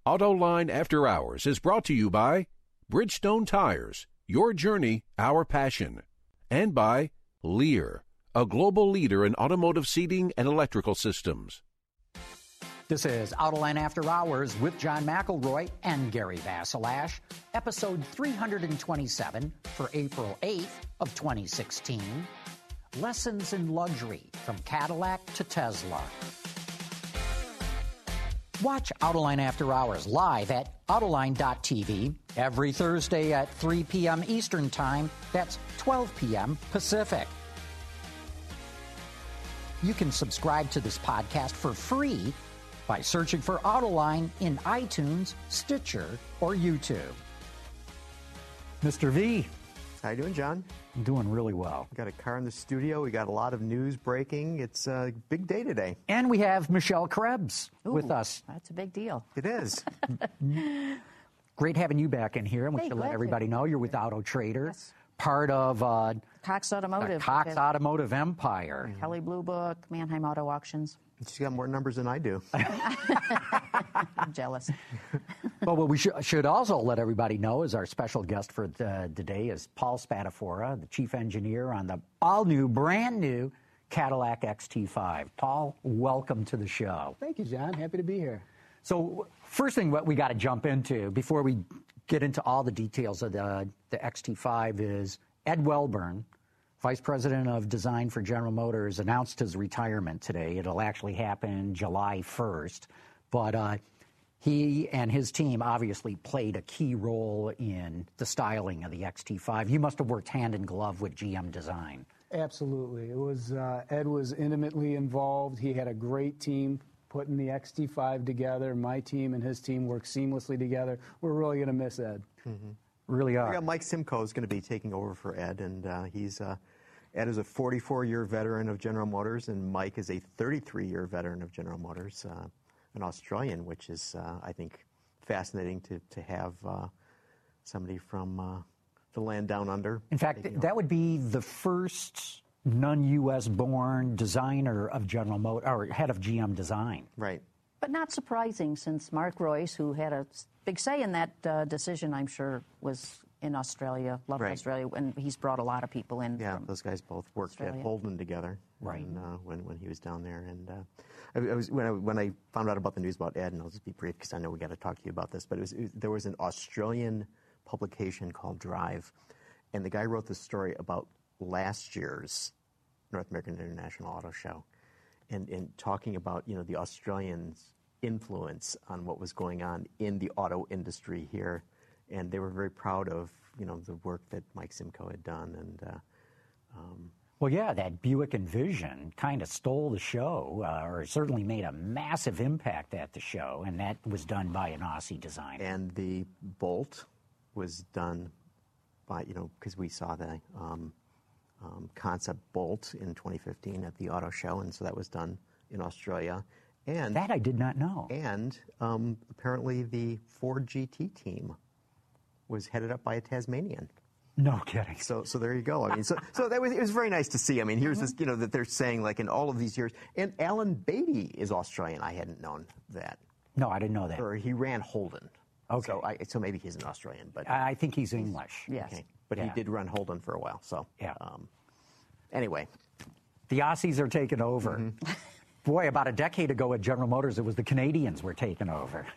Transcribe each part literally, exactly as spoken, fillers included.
Autoline After Hours is brought to you by Bridgestone Tires, your journey, our passion, and by Lear, a global leader in automotive seating and electrical systems. This is Autoline After Hours with John McElroy and Gary Vasilash, episode three hundred twenty-seven for April eighth of twenty sixteen. Lessons in Luxury from Cadillac to Tesla. Watch Autoline After Hours live at Autoline dot T V every Thursday at three p.m. Eastern Time. That's twelve p.m. Pacific. You can subscribe to this podcast for free by searching for Autoline in iTunes, Stitcher, or YouTube. Mister V. How you doing, John? I'm doing really well. We got a car in the studio. We got a lot of news breaking. It's a big day today. And we have Michelle Krebs Ooh, with us. That's a big deal. It is. Great having you back in here. And we Hey, should glad let everybody to. know you're with Auto Trader, Yes. part of uh, Cox the Automotive. Cox because Automotive Empire. Kelley Blue Book, Mannheim Auto Auctions. She's got more numbers than I do. I'm jealous. Well, what we sh- should also let everybody know is our special guest for the, today is Paul Spadafora, the chief engineer on the all-new, brand-new Cadillac X T five. Paul, welcome to the show. Thank you, John. Happy to be here. So first thing what we got to jump into before we get into all the details of the, the X T five is Ed Welburn, Vice President of Design for General Motors, announced his retirement today. It'll actually happen July first. But uh, he and his team obviously played a key role in the styling of the X T five. You must have worked hand in glove with G M Design. Absolutely. It was uh, Ed was intimately involved. He had a great team putting the X T five together. My team and his team worked seamlessly together. We're really going to miss Ed. Mm-hmm. Really are. We got Mike Simcoe is going to be taking over for Ed, and uh, he's uh, Ed is a forty-four-year veteran of General Motors, and Mike is a thirty-three-year veteran of General Motors, uh, an Australian, which is, uh, I think, fascinating to to have uh, somebody from uh, the land down under. In fact, taking that over. would be the first non-U S born designer of General Motors, or head of G M Design. Right. But not surprising, since Mark Royce, who had a big say in that uh, decision, I'm sure, was in Australia, loved Right. Australia, and he's brought a lot of people in. Yeah, from those guys both worked Australia. at Holden together, Right. when, uh, when when he was down there. And uh, I, I was when I when I found out about the news about Ed, and I'll just be brief because I know we got to talk to you about this. But it was, it was there was an Australian publication called Drive, and the guy wrote this story about last year's North American International Auto Show, and and talking about you know the Australians' influence on what was going on in the auto industry here. And they were very proud of, you know, the work that Mike Simcoe had done. And uh, um, Well, yeah, that Buick Envision kind of stole the show, uh, or certainly made a massive impact at the show, and that was done by an Aussie designer. and the Bolt was done by, you know, because we saw the um, um, concept Bolt in twenty fifteen at the auto show, and so that was done in Australia. And That I did not know. and um, apparently the Ford G T team was headed up by a Tasmanian. No kidding. So, so there you go. I mean, so, so that was it was very nice to see. I mean, here's this, you know, that they're saying like in all of these years, and Alan Beatty is Australian. I hadn't known that, No, I didn't know that. or he ran Holden. Okay. So, I, so maybe he's an Australian, but I I think he's English. Yes. okay. But Yeah. he did run Holden for a while. So, Yeah. Um, anyway, The Aussies are taking over. Mm-hmm. Boy, about a decade ago at General Motors, it was the Canadians were taking over.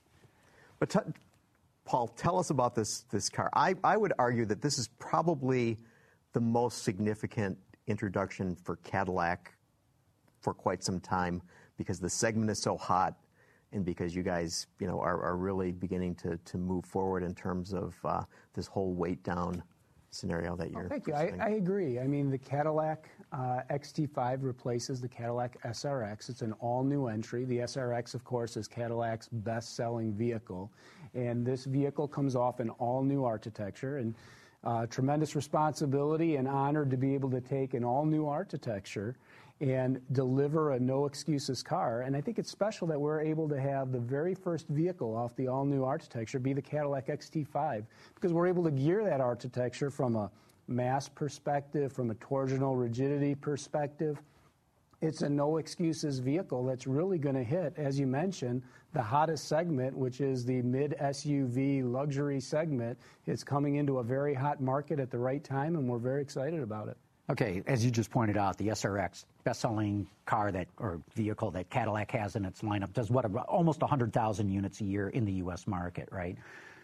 but t- Paul, tell us about this this car. I, I would argue that this is probably the most significant introduction for Cadillac for quite some time, because the segment is so hot, and because you guys, you know, are, are really beginning to, to move forward in terms of uh, this whole weight down scenario that you're. Oh, thank you. I, pursuing. I agree. I mean, the Cadillac uh, X T five replaces the Cadillac S R X. It's an all-new entry. The S R X, of course, is Cadillac's best-selling vehicle. And this vehicle comes off an all-new architecture. And uh, tremendous responsibility and honored to be able to take an all-new architecture and deliver a no-excuses car. And I think it's special that we're able to have the very first vehicle off the all-new architecture be the Cadillac X T five, because we're able to gear that architecture from a mass perspective, from a torsional rigidity perspective, it's a no-excuses vehicle that's really going to hit, as you mentioned, the hottest segment, which is the mid-S U V luxury segment. It's coming into a very hot market at the right time, and we're very excited about it. Okay, as you just pointed out, the S R X, best-selling car that or vehicle that Cadillac has in its lineup, does what, almost one hundred thousand units a year in the U S market, right?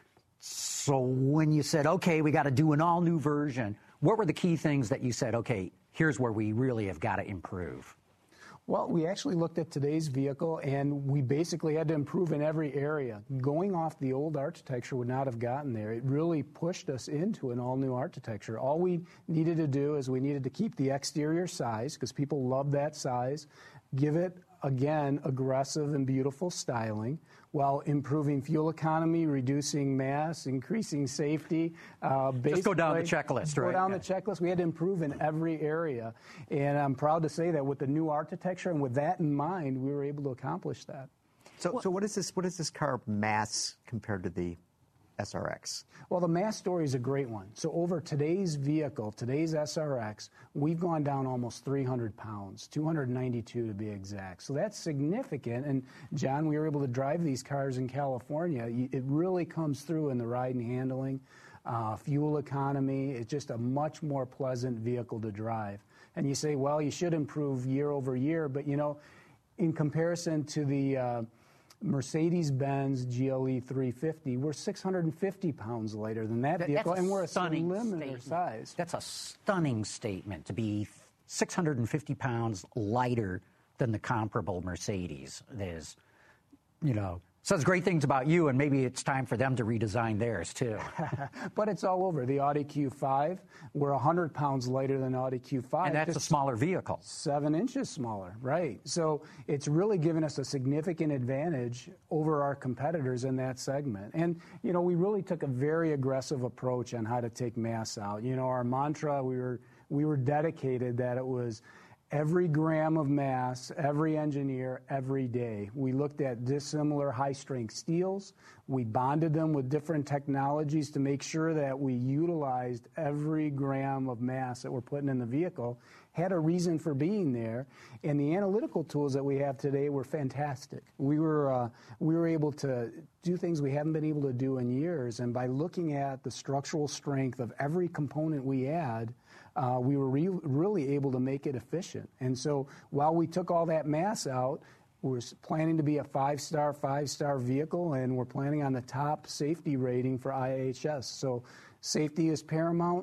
So when you said, okay, we got to do an all-new version, what were the key things that you said, okay, here's where we really have got to improve? Well, we actually looked at today's vehicle, and we basically had to improve in every area. Going off the old architecture would not have gotten there. It really pushed us into an all-new architecture. All we needed to do is we needed to keep the exterior size, because people love that size, give it, again, aggressive and beautiful styling, while improving fuel economy, reducing mass, increasing safety. Uh, Just go down the checklist, go right? Go down yeah. the checklist. We had to improve in every area. And I'm proud to say that with the new architecture and with that in mind, we were able to accomplish that. So, well, so what is this? What is this car mass compared to the S R X? Well, the mass story is a great one. So over today's vehicle, today's S R X, we've gone down almost three hundred pounds, two hundred ninety-two to be exact. So that's significant. And John, we were able to drive these cars in California. It really comes through in the ride and handling, uh, fuel economy. It's just a much more pleasant vehicle to drive. And you say, well, you should improve year over year. But, you know, in comparison to the uh, Mercedes-Benz G L E three fifty, we're six hundred fifty pounds lighter than that, that vehicle, and we're a slim in their size. That's a stunning statement, to be six hundred fifty pounds lighter than the comparable Mercedes. There's, you know, says great things about you, and maybe it's time for them to redesign theirs, too. But it's all over. The Audi Q five, we're one hundred pounds lighter than Audi Q five. And that's a smaller vehicle. Seven inches smaller, right. So it's really given us a significant advantage over our competitors in that segment. And, you know, we really took a very aggressive approach on how to take mass out. You know, our mantra, we were, we were dedicated that it was every gram of mass, every engineer, every day. We looked at dissimilar high-strength steels. We bonded them with different technologies to make sure that we utilized every gram of mass that we're putting in the vehicle, had a reason for being there, and the analytical tools that we have today were fantastic. We were, uh, we were able to do things we haven't been able to do in years, and by looking at the structural strength of every component we add, Uh, we were re really able to make it efficient. And so while we took all that mass out, we're planning to be a five-star, five-star vehicle, and we're planning on the top safety rating for I H S. So safety is paramount.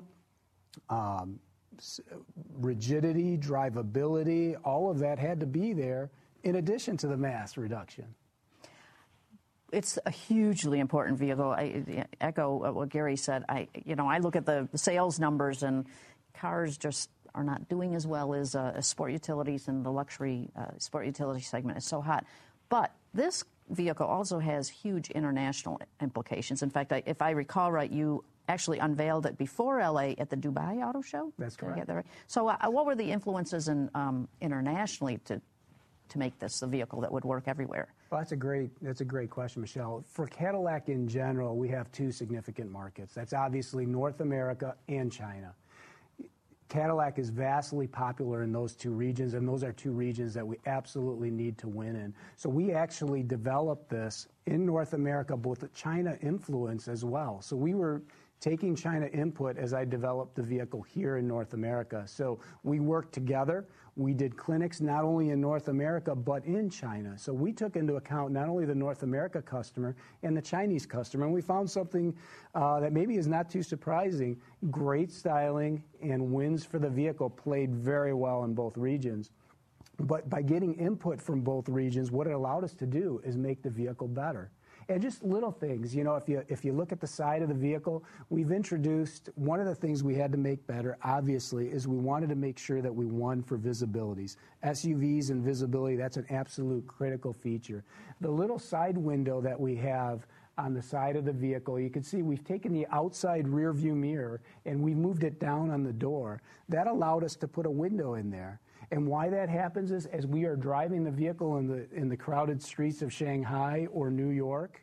Um, rigidity, drivability, all of that had to be there in addition to the mass reduction. It's a hugely important vehicle. I echo what Gary said. I, you know, I look at the sales numbers, and cars just are not doing as well as, uh, as sport utilities, and the luxury uh, sport utility segment is so hot. But this vehicle also has huge international implications. In fact, I, if I recall right, you actually unveiled it before L A at the Dubai Auto Show? That's correct. Did I get that right? So uh, what were the influences in, um, internationally to, to make this a vehicle that would work everywhere? Well, that's a great, that's a great question, Michelle. For Cadillac in general, we have two significant markets. That's obviously North America and China. Cadillac is vastly popular in those two regions, and those are two regions that we absolutely need to win in. So we actually developed this in North America, both the China influence as well. So we were taking China input as I developed the vehicle here in North America. So we worked together. We did clinics not only in North America, but in China. So we took into account not only the North America customer and the Chinese customer, and we found something uh, that maybe is not too surprising. Great styling and wins for the vehicle played very well in both regions. But by getting input from both regions, what it allowed us to do is make the vehicle better. And just little things, you know, if you, if you look at the side of the vehicle, we've introduced, one of the things we had to make better, obviously, is we wanted to make sure that we won for visibilities. S U Vs and visibility, that's an absolute critical feature. The little side window that we have on the side of the vehicle, you can see we've taken the outside rear view mirror and we moved it down on the door. That allowed us to put a window in there. And why that happens is as we are driving the vehicle in the, in the crowded streets of Shanghai or New York,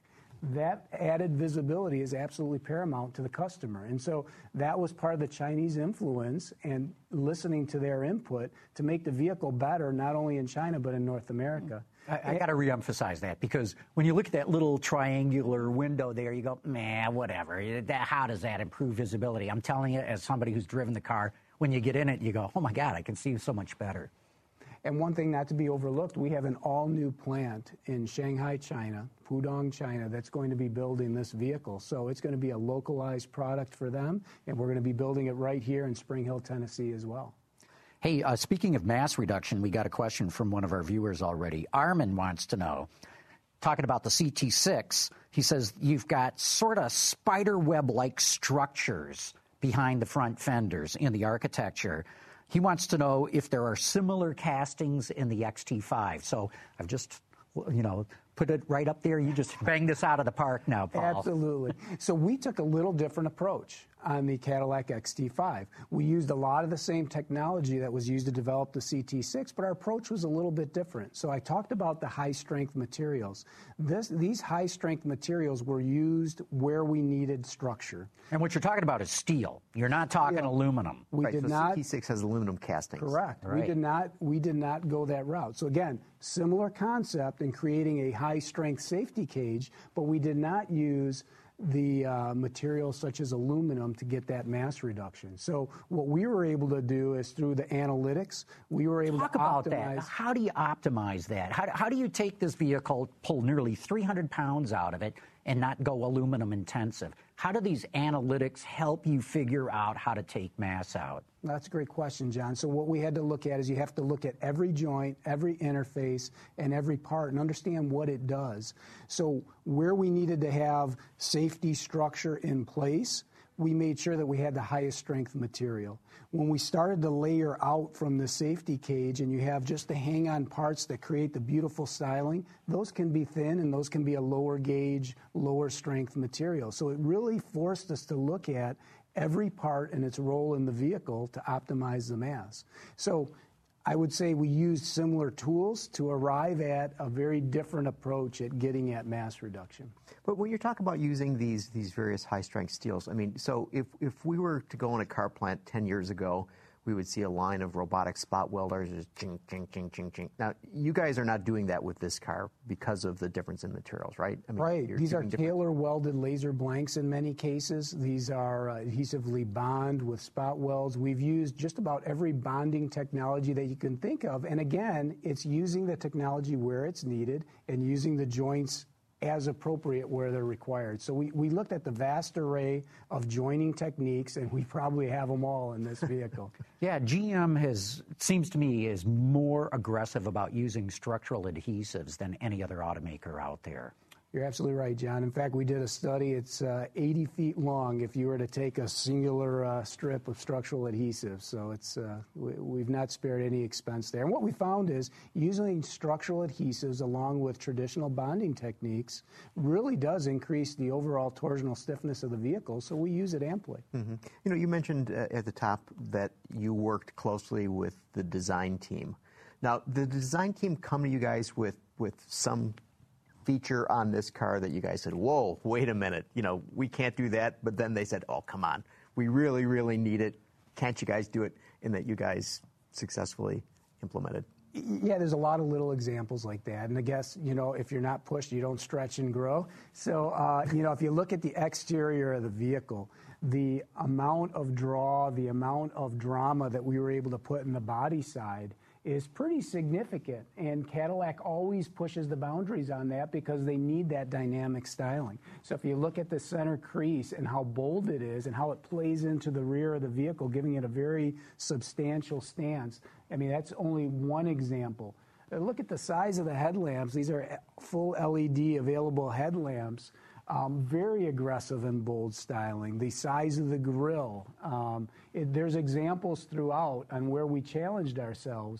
that added visibility is absolutely paramount to the customer. And so that was part of the Chinese influence and listening to their input to make the vehicle better, not only in China, but in North America. I, I got to reemphasize that, because when you look at that little triangular window there, you go, man, whatever. That, how does that improve visibility? I'm telling you, as somebody who's driven the car, when you get in it, you go, oh, my God, I can see so much better. And one thing not to be overlooked, we have an all-new plant in Shanghai, China, Pudong, China, that's going to be building this vehicle. So it's going to be a localized product for them, and we're going to be building it right here in Spring Hill, Tennessee as well. Hey, uh, speaking of mass reduction, we got a question from one of our viewers already. Armin wants to know, talking about the C T six, he says you've got sort of spider web-like structures behind the front fenders in the architecture. He wants to know if there are similar castings in the X T five. So I've just, you know, put it right up there. You just bang this out of the park now, Paul. Absolutely. So we took a little different approach on the Cadillac X T five. We used a lot of the same technology that was used to develop the C T six, but our approach was a little bit different. So I talked about the high-strength materials. This, these high-strength materials were used where we needed structure. And what you're talking about is steel. You're not talking yeah. aluminum. We right, did so not. C T six has aluminum castings. Correct. Right. We did not. We did not go that route. So again, similar concept in creating a high-strength safety cage, but we did not use the uh, materials such as aluminum to get that mass reduction. So what we were able to do is through the analytics, we were able Talk to about optimize. that. How do you optimize that? How, how do you take this vehicle, pull nearly three hundred pounds out of it, and not go aluminum intensive? How do these analytics help you figure out how to take mass out? That's a great question, John. So what we had to look at is you have to look at every joint, every interface, and every part and understand what it does. So where we needed to have safety structure in place, we made sure that we had the highest strength material. When we started to layer out from the safety cage and you have just the hang-on parts that create the beautiful styling, those can be thin and those can be a lower gauge, lower strength material. So it really forced us to look at every part and its role in the vehicle to optimize the mass. So I would say we used similar tools to arrive at a very different approach at getting at mass reduction. But when you're talking about using these these various high-strength steels, I mean, so if, if we were to go in a car plant ten years ago, we would see a line of robotic spot welders, just ching, ching, ching, ching, ching. Now, you guys are not doing that with this car because of the difference in materials, right? I mean, right. These are different... tailor-welded laser blanks in many cases. These are uh, adhesively bond with spot welds. We've used just about every bonding technology that you can think of. And again, it's using the technology where it's needed and using the joints as appropriate where they're required. So we, we looked at the vast array of joining techniques, and we probably have them all in this vehicle. Yeah, G M has, it seems to me, is more aggressive about using structural adhesives than any other automaker out there. You're absolutely right, John. In fact, we did a study. It's uh, eighty feet long if you were to take a singular uh, strip of structural adhesive. So it's uh, we, we've not spared any expense there. And what we found is using structural adhesives along with traditional bonding techniques really does increase the overall torsional stiffness of the vehicle, so we use it amply. Mm-hmm. You know, you mentioned uh, at the top that you worked closely with the design team. Now, did the design team come to you guys with, with some feature on this car that you guys said, whoa, wait a minute, you know, we can't do that, but then they said, oh, come on, we really, really need it, can't you guys do it, and that you guys successfully implemented? Yeah, there's a lot of little examples like that, and I guess, you know, if you're not pushed, you don't stretch and grow. So, uh, you know, if you look at the exterior of the vehicle, the amount of draw, the amount of drama that we were able to put in the body side is pretty significant, and Cadillac always pushes the boundaries on that because they need that dynamic styling. So if you look at the center crease and how bold it is and how it plays into the rear of the vehicle, giving it a very substantial stance, I mean, that's only one example. Look at the size of the headlamps. These are full L E D available headlamps. Um, very aggressive and bold styling. The size of the grille. Um, it, there's examples throughout on where we challenged ourselves,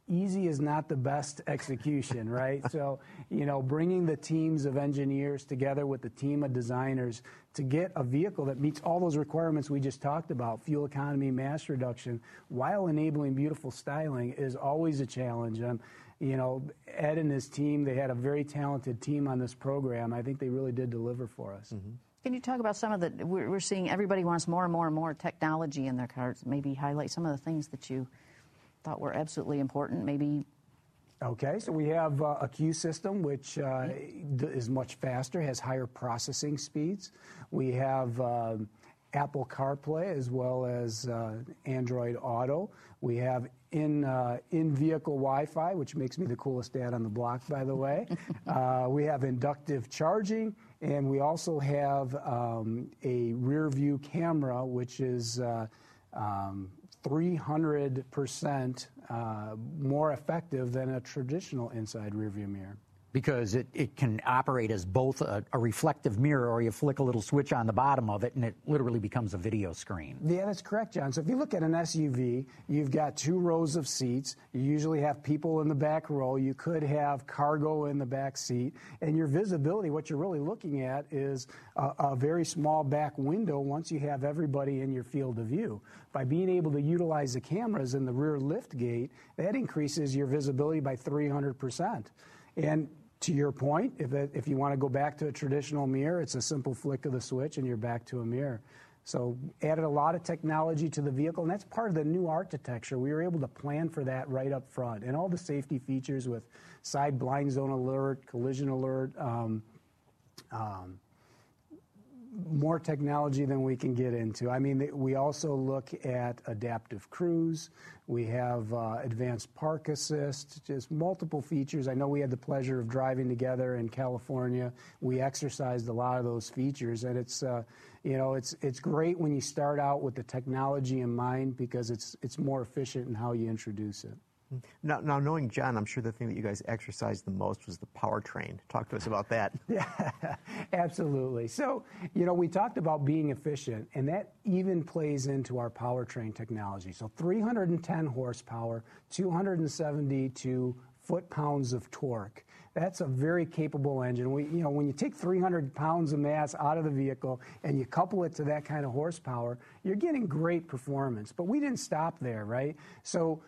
easy is not the best execution, right? So, you know, bringing the teams of engineers together with the team of designers to get a vehicle that meets all those requirements we just talked about, fuel economy, mass reduction, while enabling beautiful styling is always a challenge. Um, you know, Ed and his team, they had a very talented team on this program. I think they really did deliver for us. Mm-hmm. Can you talk about some of the, we're, we're seeing everybody wants more and more and more technology in their cars. Maybe highlight some of the things that you thought were absolutely important, maybe. Okay, so we have uh, a Q system, which uh, is much faster, has higher processing speeds. We have uh, Apple CarPlay as well as uh, Android Auto. We have in, uh, in-vehicle Wi-Fi, which makes me the coolest dad on the block, by the way. uh, we have inductive charging, and we also have um, a rear-view camera, which is uh, um, three hundred percent uh, more effective than a traditional inside rearview mirror. Because it, it can operate as both a, a reflective mirror, or you flick a little switch on the bottom of it and it literally becomes a video screen. Yeah, that's correct, John. So if you look at an S U V, you've got two rows of seats. You usually have people in the back row. You could have cargo in the back seat. And your visibility, what you're really looking at is a, a very small back window once you have everybody in your field of view. By being able to utilize the cameras in the rear lift gate, that increases your visibility by three hundred percent. And to your point, if, it, if you want to go back to a traditional mirror, it's a simple flick of the switch and you're back to a mirror. So added a lot of technology to the vehicle, and that's part of the new architecture. We were able to plan for that right up front. And all the safety features with side blind zone alert, collision alert, um, um, more technology than we can get into. I mean, we also look at adaptive cruise. We have uh, advanced park assist, just multiple features. I know we had the pleasure of driving together in California. We exercised a lot of those features, and it's, uh, you know, it's it's great when you start out with the technology in mind because it's it's more efficient in how you introduce it. Now, now, knowing John, I'm sure the thing that you guys exercised the most was the powertrain. Talk to us about that. Yeah, absolutely. So, you know, we talked about being efficient, and that even plays into our powertrain technology. So three hundred ten horsepower, two hundred seventy-two foot-pounds of torque. That's a very capable engine. We, you know, when you take three hundred pounds of mass out of the vehicle and you couple it to that kind of horsepower, you're getting great performance. But we didn't stop there, right? So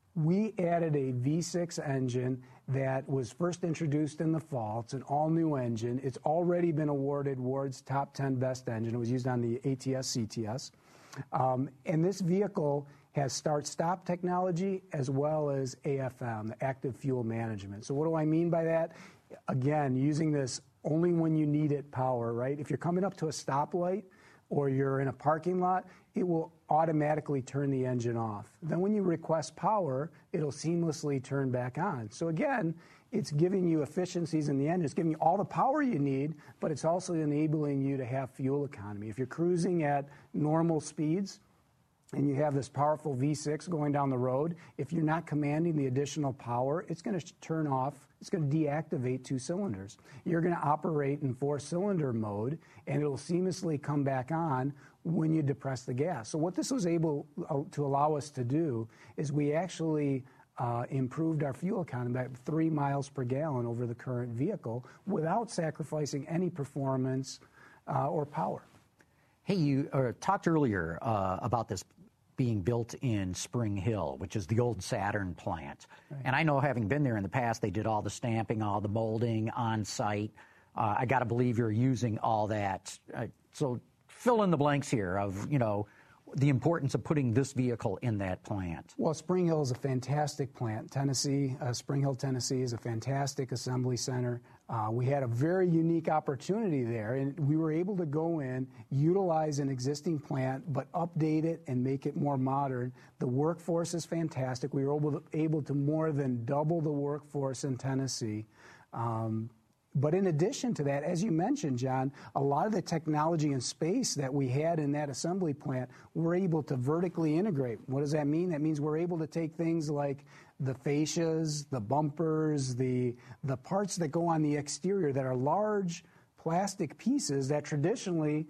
we added a V six engine that was first introduced in the fall. It's an all-new engine. It's already been awarded Ward's top ten best engine. It was used on the A T S C T S. Um, and this vehicle has start-stop technology as well as A F M, the active fuel management. So what do I mean by that? Again, using this only when you need it power, right? If you're coming up to a stoplight or you're in a parking lot, it will automatically turn the engine off. Then when you request power, it'll seamlessly turn back on. So again, it's giving you efficiencies in the engine. It's giving you all the power you need, but it's also enabling you to have fuel economy. If you're cruising at normal speeds and you have this powerful V six going down the road, if you're not commanding the additional power, it's going to turn off. It's going to deactivate two cylinders. You're going to operate in four-cylinder mode, and it'll seamlessly come back on when you depress the gas. So what this was able to allow us to do is we actually uh, improved our fuel economy by three miles per gallon over the current vehicle without sacrificing any performance uh, or power. Hey, you uh, talked earlier uh, about this being built in Spring Hill, which is the old Saturn plant. Right. And I know, having been there in the past, they did all the stamping, all the molding on site. Uh, I got to believe you're using all that. Uh, so fill in the blanks here of, you know, the importance of putting this vehicle in that plant. Well, Spring Hill is a fantastic plant. Tennessee, uh, Spring Hill, Tennessee is a fantastic assembly center. Uh, we had a very unique opportunity there, and we were able to go in, utilize an existing plant, but update it and make it more modern. The workforce is fantastic. We were able to, able to more than double the workforce in Tennessee. Um, But in addition to that, as you mentioned, John, a lot of the technology and space that we had in that assembly plant, we're able to vertically integrate. What does that mean? That means we're able to take things like the fascias, the bumpers, the, the parts that go on the exterior that are large plastic pieces that traditionally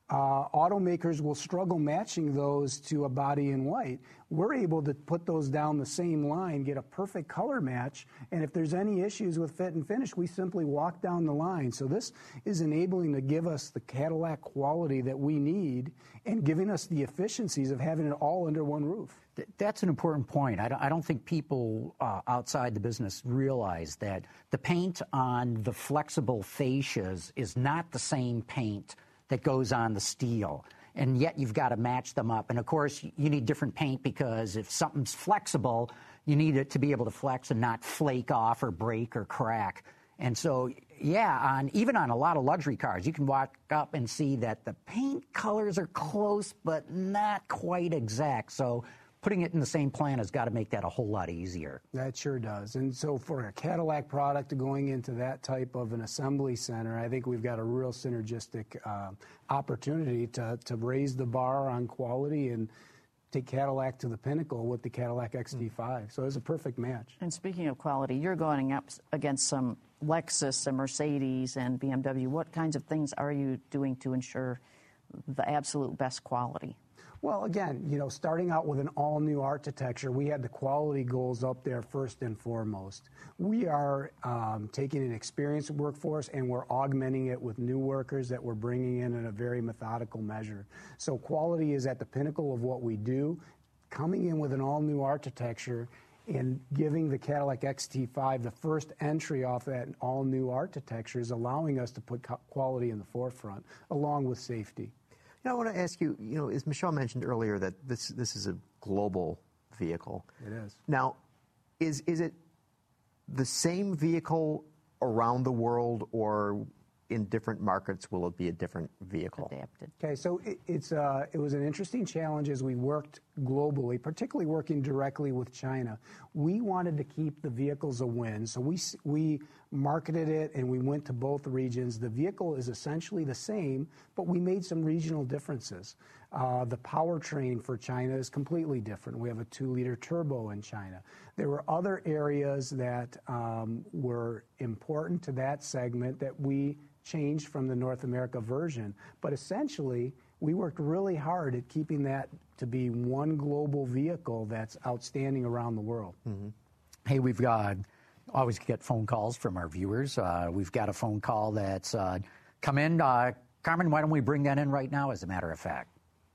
uh, automakers will struggle matching those to a body in white. We're able to put those down the same line, get a perfect color match, and if there's any issues with fit and finish, we simply walk down the line. So this is enabling to give us the Cadillac quality that we need and giving us the efficiencies of having it all under one roof. That's an important point. I don't, I don't think people uh, outside the business realize that the paint on the flexible fascias is not the same paint that goes on the steel. And yet you've got to match them up. And, of course, you need different paint because if something's flexible, you need it to be able to flex and not flake off or break or crack. And so, yeah, on even on a lot of luxury cars, you can walk up and see that the paint colors are close but not quite exact. So putting it in the same plant has got to make that a whole lot easier. That sure does. And so for a Cadillac product going into that type of an assembly center, I think we've got a real synergistic uh, opportunity to, to raise the bar on quality and take Cadillac to the pinnacle with the Cadillac X T five. So it's a perfect match. And speaking of quality, you're going up against some Lexus and Mercedes and B M W. What kinds of things are you doing to ensure the absolute best quality? Well, again, you know, starting out with an all-new architecture, we had the quality goals up there first and foremost. We are um, taking an experienced workforce and we're augmenting it with new workers that we're bringing in in a very methodical measure. So quality is at the pinnacle of what we do. Coming in with an all-new architecture and giving the Cadillac X T five the first entry off that all-new architecture is allowing us to put quality in the forefront, along with safety. You know, I want to ask you, you know, as Michelle mentioned earlier, that this this is a global vehicle. It is. Now, is is it the same vehicle around the world, or in different markets will it be a different vehicle? Adapted. Okay, so it, it's uh, it was an interesting challenge as we worked globally, particularly working directly with China. We wanted to keep the vehicles a win, so we we marketed it and we went to both regions. The vehicle is essentially the same, but we made some regional differences. Uh, the powertrain for China is completely different. We have a two-liter turbo in China. There were other areas that um, were important to that segment that we changed from the North America version. But essentially, we worked really hard at keeping that to be one global vehicle that's outstanding around the world. Mm-hmm. Hey, we've got, always get phone calls from our viewers. Uh, we've got a phone call that's uh, come in. Uh, Carmen, why don't we bring that in right now, as a matter of fact?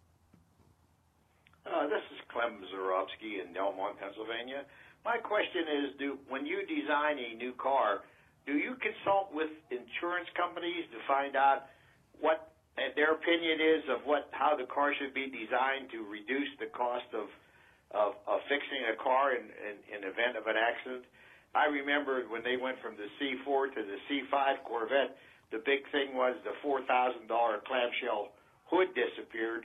Uh, this is Clem Zarowski in Delmont, Pennsylvania. My question is, do when you design a new car, do you consult with insurance companies to find out what their opinion is of what how the car should be designed to reduce the cost of of, of fixing a car in, in, in event of an accident? I remember when they went from the C four to the C five Corvette, the big thing was the four thousand dollars clamshell hood disappeared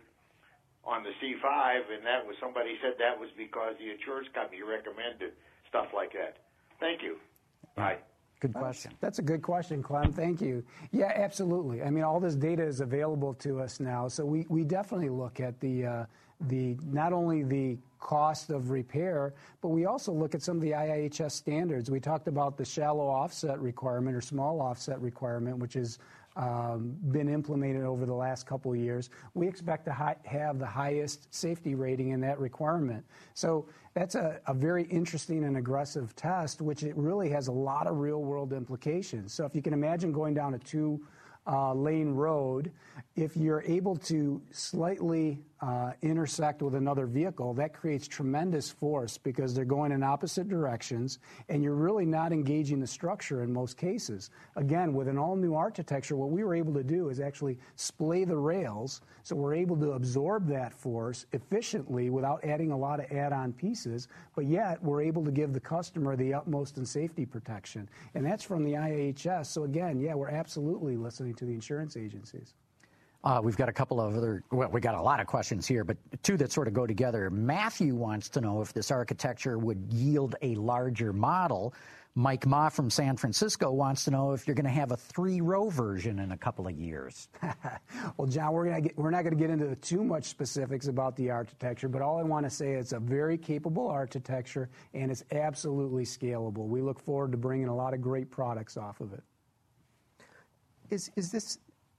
on the C five, and that was somebody said that was because the insurance company recommended stuff like that. Thank you. Bye. Good question. That's, that's a good question, Clem. Thank you. Yeah, absolutely. I mean, all this data is available to us now, so we, we definitely look at the uh, the not only the cost of repair, but we also look at some of the I I H S standards. We talked about the shallow offset requirement or small offset requirement, which has um, been implemented over the last couple of years. We expect to hi- have the highest safety rating in that requirement. So that's a, a very interesting and aggressive test, which it really has a lot of real-world implications. So if you can imagine going down a two Uh, lane road, if you're able to slightly uh, intersect with another vehicle, that creates tremendous force because they're going in opposite directions, and you're really not engaging the structure in most cases. Again, with an all-new architecture, what we were able to do is actually splay the rails, so we're able to absorb that force efficiently without adding a lot of add-on pieces, but yet we're able to give the customer the utmost in safety protection. And that's from the I A H S. So again, yeah, we're absolutely listening to the insurance agencies. Uh, we've got a couple of other, well, we got a lot of questions here, but two that sort of go together. Matthew wants to know if this architecture would yield a larger model. Mike Ma from San Francisco wants to know if you're going to have a three-row version in a couple of years. Well, John, we're going to get, we're not going to get into the too much specifics about the architecture, but all I want to say is it's a very capable architecture and it's absolutely scalable. We look forward to bringing a lot of great products off of it. Is is this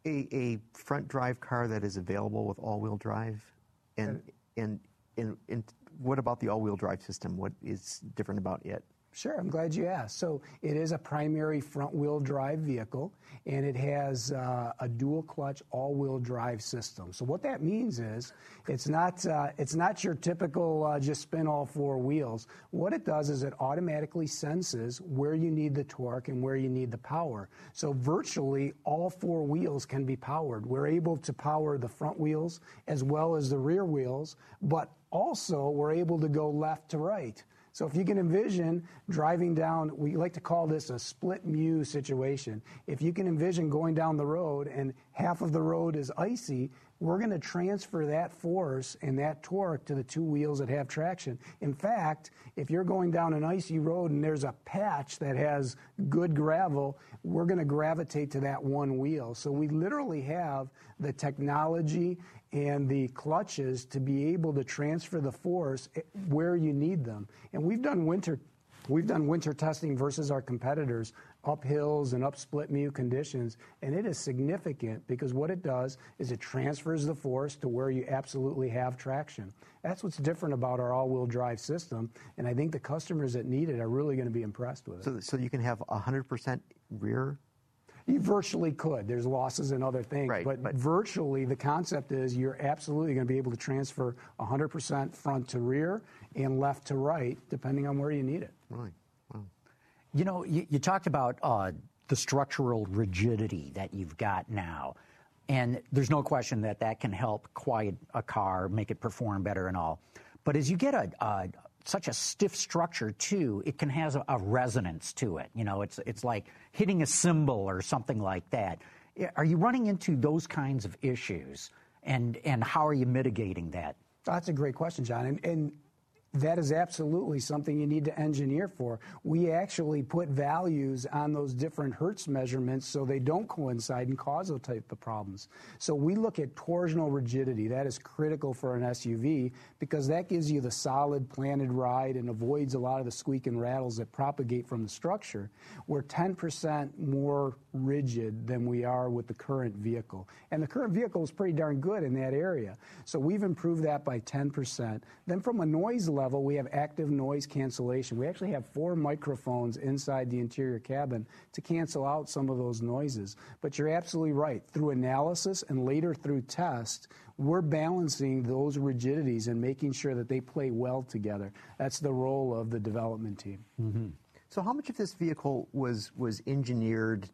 a, a front drive car that is available with all-wheel drive? And, and, and, and what about the all-wheel drive system? What is different about it? Sure, I'm glad you asked. So it is a primary front-wheel drive vehicle, and it has uh, a dual-clutch all-wheel drive system. So what that means is it's not uh, it's not your typical uh, just spin all four wheels. What it does is it automatically senses where you need the torque and where you need the power. So virtually all four wheels can be powered. We're able to power the front wheels as well as the rear wheels, but also we're able to go left to right. So if you can envision driving down, we like to call this a split mu situation. If you can envision going down the road and half of the road is icy, we're going to transfer that force and that torque to the two wheels that have traction. In fact, if you're going down an icy road and there's a patch that has good gravel, we're going to gravitate to that one wheel. So we literally have the technology and the clutches to be able to transfer the force where you need them. And we've done winter we've done winter testing versus our competitors up hills and up split mu conditions, and it is significant because what it does is it transfers the force to where you absolutely have traction. That's what's different about our all-wheel drive system, and I think the customers that need it are really going to be impressed with it. So, so you can have one hundred percent rear? You virtually could. There's losses and other things. Right, but, but virtually, the concept is you're absolutely going to be able to transfer one hundred percent front to rear and left to right, depending on where you need it. Really? Wow. You know, you, you talked about uh, the structural rigidity that you've got now. And there's no question that that can help quiet a car, make it perform better and all. But as you get a, a such a stiff structure, too, it can have a, a resonance to it. You know, it's it's like hitting a cymbal or something like that. Are you running into those kinds of issues? And and how are you mitigating that? That's a great question, John. And, and that is absolutely something you need to engineer for. We actually put values on those different Hertz measurements so they don't coincide and cause those type of problems. So we look at torsional rigidity. That is critical for an S U V because that gives you the solid planted ride and avoids a lot of the squeak and rattles that propagate from the structure. We're ten percent more rigid than we are with the current vehicle. And the current vehicle is pretty darn good in that area. So we've improved that by ten percent. Then from a noise level, level, we have active noise cancellation. We actually have four microphones inside the interior cabin to cancel out some of those noises. But you're absolutely right. Through analysis and later through test, we're balancing those rigidities and making sure that they play well together. That's the role of the development team. Mm-hmm. So how much of this vehicle was, was engineered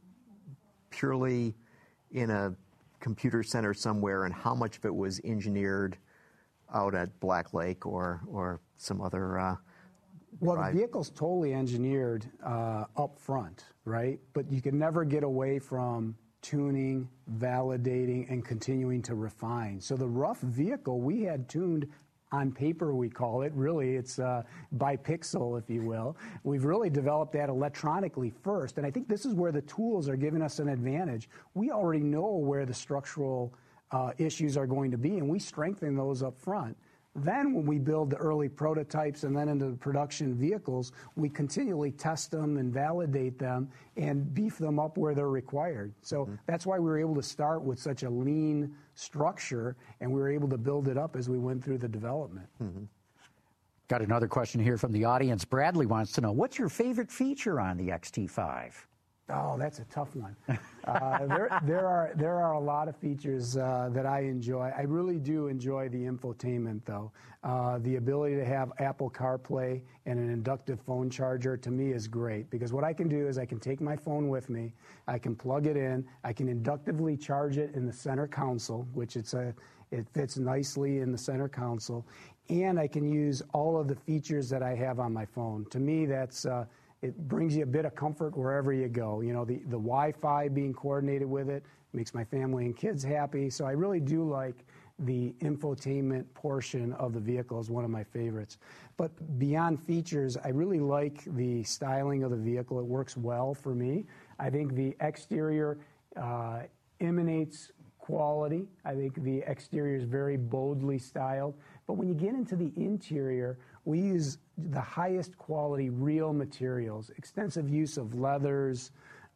purely in a computer center somewhere, and how much of it was engineered out at Black Lake or or some other uh, well, drive? The vehicle's totally engineered uh, up front, right? But you can never get away from tuning, validating, and continuing to refine. So the rough vehicle we had tuned on paper, we call it. Really, it's uh, by pixel, if you will. We've really developed that electronically first, and I think this is where the tools are giving us an advantage. We already know where the structural Uh, issues are going to be, and we strengthen those up front. Then when we build the early prototypes and then into the production vehicles, we continually test them and validate them and beef them up where they're required. So mm-hmm. that's why we were able to start with such a lean structure, and we were able to build it up as we went through the development. Mm-hmm. Got another question here from the audience. Bradley wants to know, what's your favorite feature on the X T five? Oh, that's a tough one. Uh, there, there are there are a lot of features uh, that I enjoy. I really do enjoy the infotainment, though. Uh, the ability to have Apple CarPlay and an inductive phone charger, to me, is great, because what I can do is I can take my phone with me, I can plug it in, I can inductively charge it in the center console, which it's a it fits nicely in the center console, and I can use all of the features that I have on my phone. To me, that's uh, it brings you a bit of comfort wherever you go. You know, the, the Wi-Fi being coordinated with it makes my family and kids happy. So I really do like the infotainment portion of the vehicle is one of my favorites. But beyond features, I really like the styling of the vehicle. It works well for me. I think the exterior uh, emanates quality. I think the exterior is very boldly styled. But when you get into the interior, we use the highest quality real materials, extensive use of leathers,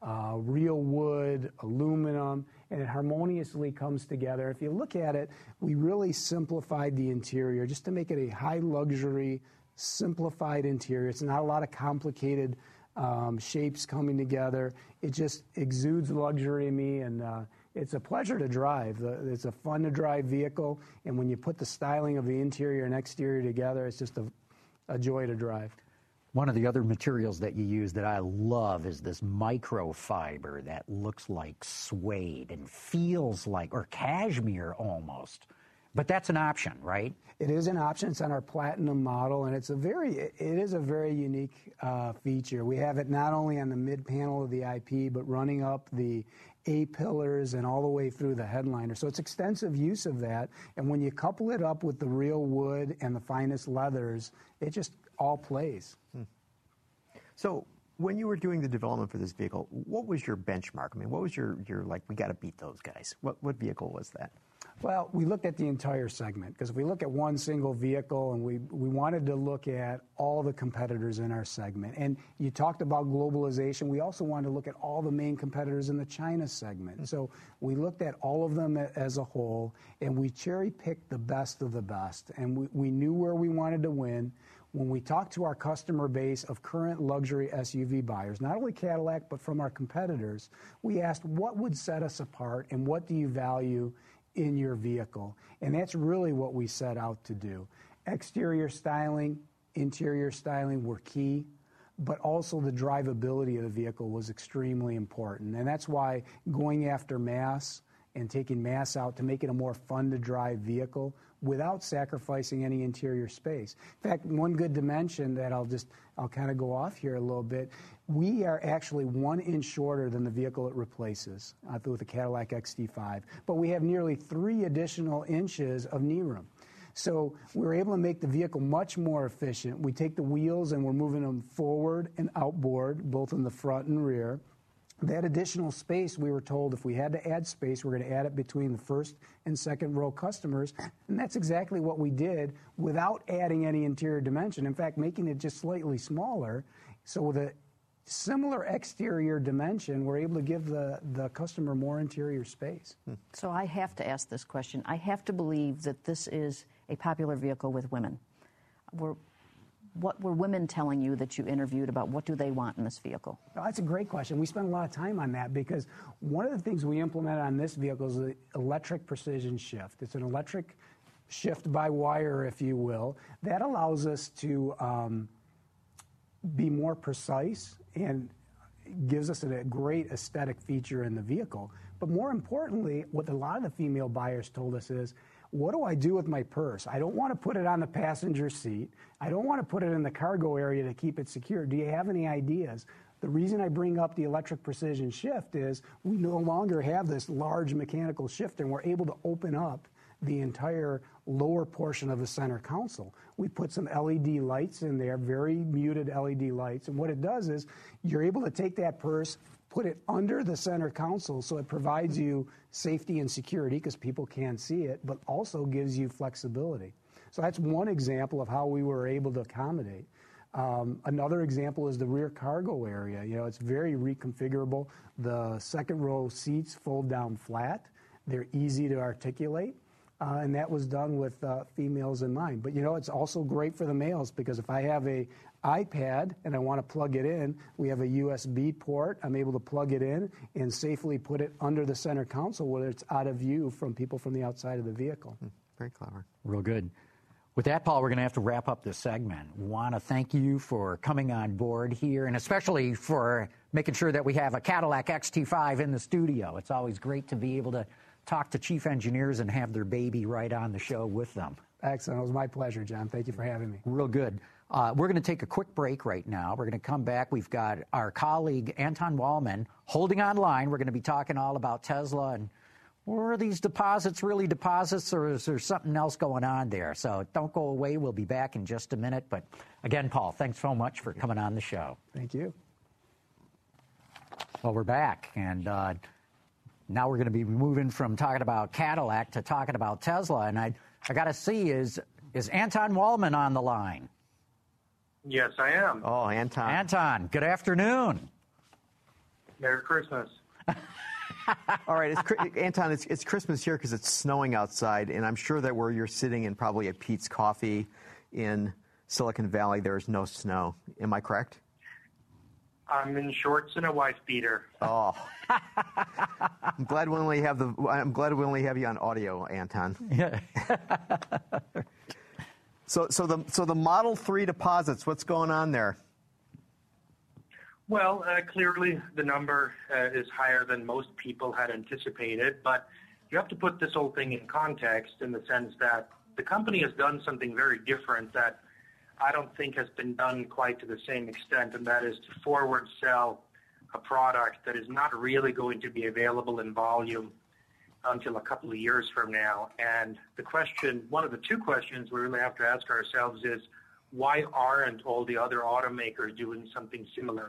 uh, real wood, aluminum, and it harmoniously comes together. If you look at it, we really simplified the interior just to make it a high luxury, simplified interior. It's not a lot of complicated um, shapes coming together. It just exudes luxury in me, and uh, it's a pleasure to drive. It's a fun to drive vehicle, and when you put the styling of the interior and exterior together, it's just a, a joy to drive. One of the other materials that you use that I love is this microfiber that looks like suede and feels like, or cashmere almost. But that's an option, right? It is an option. It's on our Platinum model, and it's a very, it is a very unique uh, feature. We have it not only on the mid panel of the I P, but running up the A-pillars and all the way through the headliner. So it's extensive use of that. And when you couple it up with the real wood and the finest leathers, it just all plays. Hmm. So when you were doing the development for this vehicle, what was your benchmark? I mean, what was your, your like, we got to beat those guys? What, what vehicle was that? Well, we looked at the entire segment, because if we look at one single vehicle, and we, we wanted to look at all the competitors in our segment. And you talked about globalization. We also wanted to look at all the main competitors in the China segment. Mm-hmm. So we looked at all of them as a whole, and we cherry-picked the best of the best. And we, we knew where we wanted to win. When we talked to our customer base of current luxury S U V buyers, not only Cadillac, but from our competitors, we asked what would set us apart and what do you value in your vehicle? And that's really what we set out to do. Exterior styling, interior styling were key, but also the drivability of the vehicle was extremely important. And that's why going after mass and taking mass out to make it a more fun-to-drive vehicle without sacrificing any interior space. In fact, one good dimension that I'll just, I'll kind of go off here a little bit, we are actually one inch shorter than the vehicle it replaces uh, with the Cadillac X T five, but we have nearly three additional inches of knee room. So we're able to make the vehicle much more efficient. We take the wheels and we're moving them forward and outboard, both in the front and rear. That additional space, we were told if we had to add space, we're going to add it between the first and second row customers. And that's exactly what we did without adding any interior dimension. In fact, making it just slightly smaller. So with a similar exterior dimension, we're able to give the, the customer more interior space. So I have to ask this question. I have to believe that this is a popular vehicle with women. We're What were women telling you that you interviewed about what do they want in this vehicle? Well, that's a great question. We spent a lot of time on that because one of the things we implemented on this vehicle is the electric precision shift. It's an electric shift by wire, if you will. That allows us to um, be more precise and gives us a great aesthetic feature in the vehicle. But more importantly, what a lot of the female buyers told us is, what do I do with my purse? I don't want to put it on the passenger seat. I don't want to put it in the cargo area to keep it secure. Do you have any ideas? The reason I bring up the electric precision shift is we no longer have this large mechanical shifter, and we're able to open up the entire lower portion of the center console. We put some L E D lights in there, very muted L E D lights, and what it does is you're able to take that purse, put it under the center console so it provides you safety and security because people can't see it, but also gives you flexibility. So that's one example of how we were able to accommodate. Um, another example is the rear cargo area. You know, it's very reconfigurable. The second row seats fold down flat. They're easy to articulate. Uh, and that was done with uh, females in mind. But, you know, it's also great for the males because if I have a iPad and I want to plug it in, we have a U S B port. I'm able to plug it in and safely put it under the center console where it's out of view from people from the outside of the vehicle. Mm, very clever. Real good. With that, Paul, we're going to have to wrap up this segment. We want to thank you for coming on board here, and especially for making sure that we have a Cadillac X T five in the studio. It's always great to be able to talk to chief engineers and have their baby right on the show with them. Excellent. It was my pleasure, John. Thank you for having me. Real good. Uh, we're going to take a quick break right now. We're going to come back. We've got our colleague, Anton Wallman, holding on line. We're going to be talking all about Tesla and were these deposits really deposits, or is there something else going on there? So don't go away. We'll be back in just a minute. But again, Paul, thanks so much for coming on the show. Thank you. Well, we're back, and uh, now we're going to be moving from talking about Cadillac to talking about Tesla. And I, I got to see, is is Anton Wallman on the line? Yes, I am. Oh, Anton. Anton, good afternoon. Merry Christmas. All right, it's, Anton, it's, it's Christmas here because it's snowing outside, and I'm sure that where you're sitting in probably at Pete's Coffee in Silicon Valley, there's no snow. Am I correct? I'm in shorts and a wife beater. Oh, I'm glad we only have the. I'm glad we only have you on audio, Anton. Yeah. so, so the so the Model three deposits. What's going on there? Well, uh, clearly the number uh, is higher than most people had anticipated, but you have to put this whole thing in context in the sense that the company has done something very different that I don't think has been done quite to the same extent, and that is to forward sell a product that is not really going to be available in volume until a couple of years from now. And the question, one of the two questions we really have to ask ourselves is, why aren't all the other automakers doing something similar?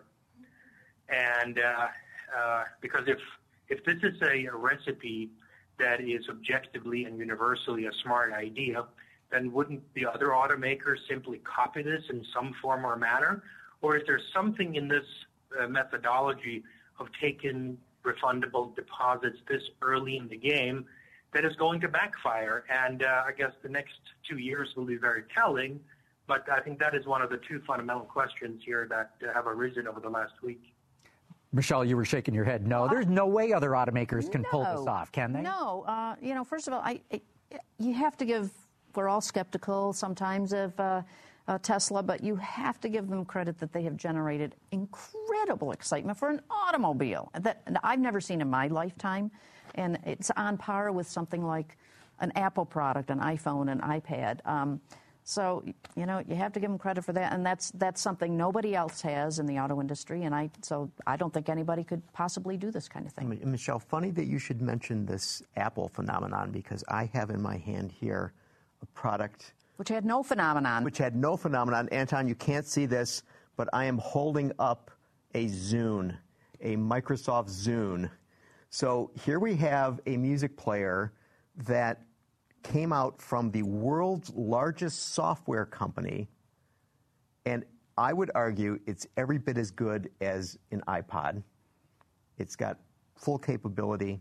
And uh, uh, because if if this is a, a recipe that is objectively and universally a smart idea, then wouldn't the other automakers simply copy this in some form or manner? Or is there something in this uh, methodology of taking refundable deposits this early in the game that is going to backfire? And uh, I guess the next two years will be very telling, but I think that is one of the two fundamental questions here that uh, have arisen over the last week. Michelle, you were shaking your head. No, there's no way other automakers can no, pull this off, can they? No. Uh, you know, first of all, I, I, you have to give, we're all skeptical sometimes of uh, uh, Tesla, but you have to give them credit that they have generated incredible excitement for an automobile that I've never seen in my lifetime. And it's on par with something like an Apple product, an iPhone, an iPad. Um, So, you know, you have to give them credit for that, and that's that's something nobody else has in the auto industry, and I so I don't think anybody could possibly do this kind of thing. Michelle, funny that you should mention this Apple phenomenon, because I have in my hand here a product which had no phenomenon. Which had no phenomenon. Anton, you can't see this, but I am holding up a Zune, a Microsoft Zune. So here we have a music player that came out from the world's largest software company, and I would argue it's every bit as good as an iPod. It's got full capability,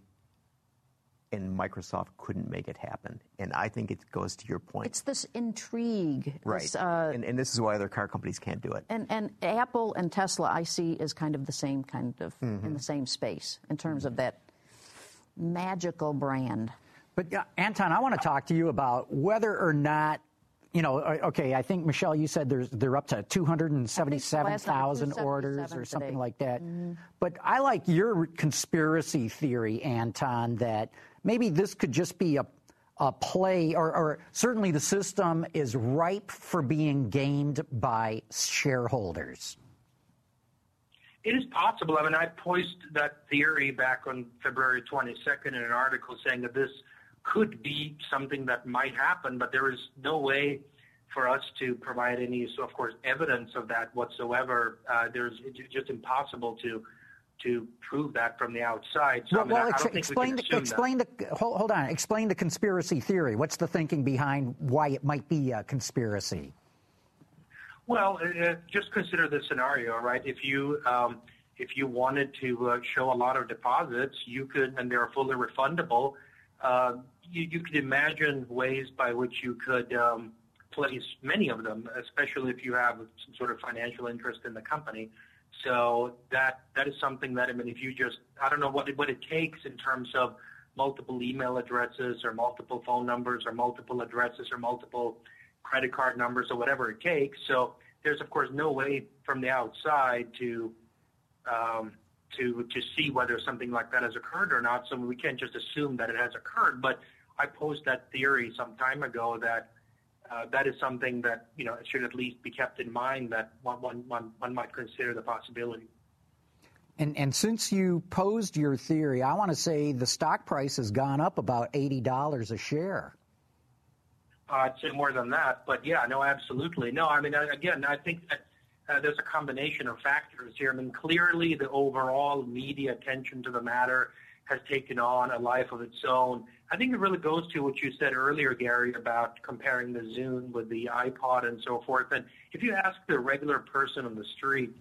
and Microsoft couldn't make it happen. And I think it goes to your point. It's this intrigue. Right. This, uh, and, and this is why other car companies can't do it. And, and Apple and Tesla, I see, is kind of the same kind of, mm-hmm. in the same space in terms of that magical brand. But, uh, Anton, I want to talk to you about whether or not, you know, okay, I think, Michelle, you said there's, they're up to two hundred seventy-seven thousand orders or something today. like that. Mm-hmm. But I like your conspiracy theory, Anton, that maybe this could just be a, a play, or, or certainly the system is ripe for being gamed by shareholders. It is possible. I mean, I posed that theory back on February twenty-second in an article saying that this could be something that might happen, but there is no way for us to provide any, so of course, evidence of that whatsoever. Uh, there's it's just impossible to to prove that from the outside. So well, I, mean, well I ex- don't think explain, we can the, explain that. the hold, hold on. Explain the conspiracy theory. What's the thinking behind why it might be a conspiracy? Well, uh, just consider this scenario, right? If you um, if you wanted to uh, show a lot of deposits, you could, and they're fully refundable. Uh, you, you could imagine ways by which you could um, place many of them, especially if you have some sort of financial interest in the company. So that that is something that, I mean, if you just, I don't know what it, what it takes in terms of multiple email addresses or multiple phone numbers or multiple addresses or multiple credit card numbers or whatever it takes. So there's, of course, no way from the outside to um, to to see whether something like that has occurred or not. So we can't just assume that it has occurred. But I posed that theory some time ago that uh, that is something that, you know, should at least be kept in mind, that one, one, one, one might consider the possibility. And, and since you posed your theory, I want to say the stock price has gone up about eighty dollars a share. Uh, I'd say more than that, but yeah, no, absolutely. No, I mean, again, I think that uh, there's a combination of factors here. I mean, clearly the overall media attention to the matter has taken on a life of its own. I think it really goes to what you said earlier, Gary, about comparing the Zune with the iPod and so forth. And if you ask the regular person on the street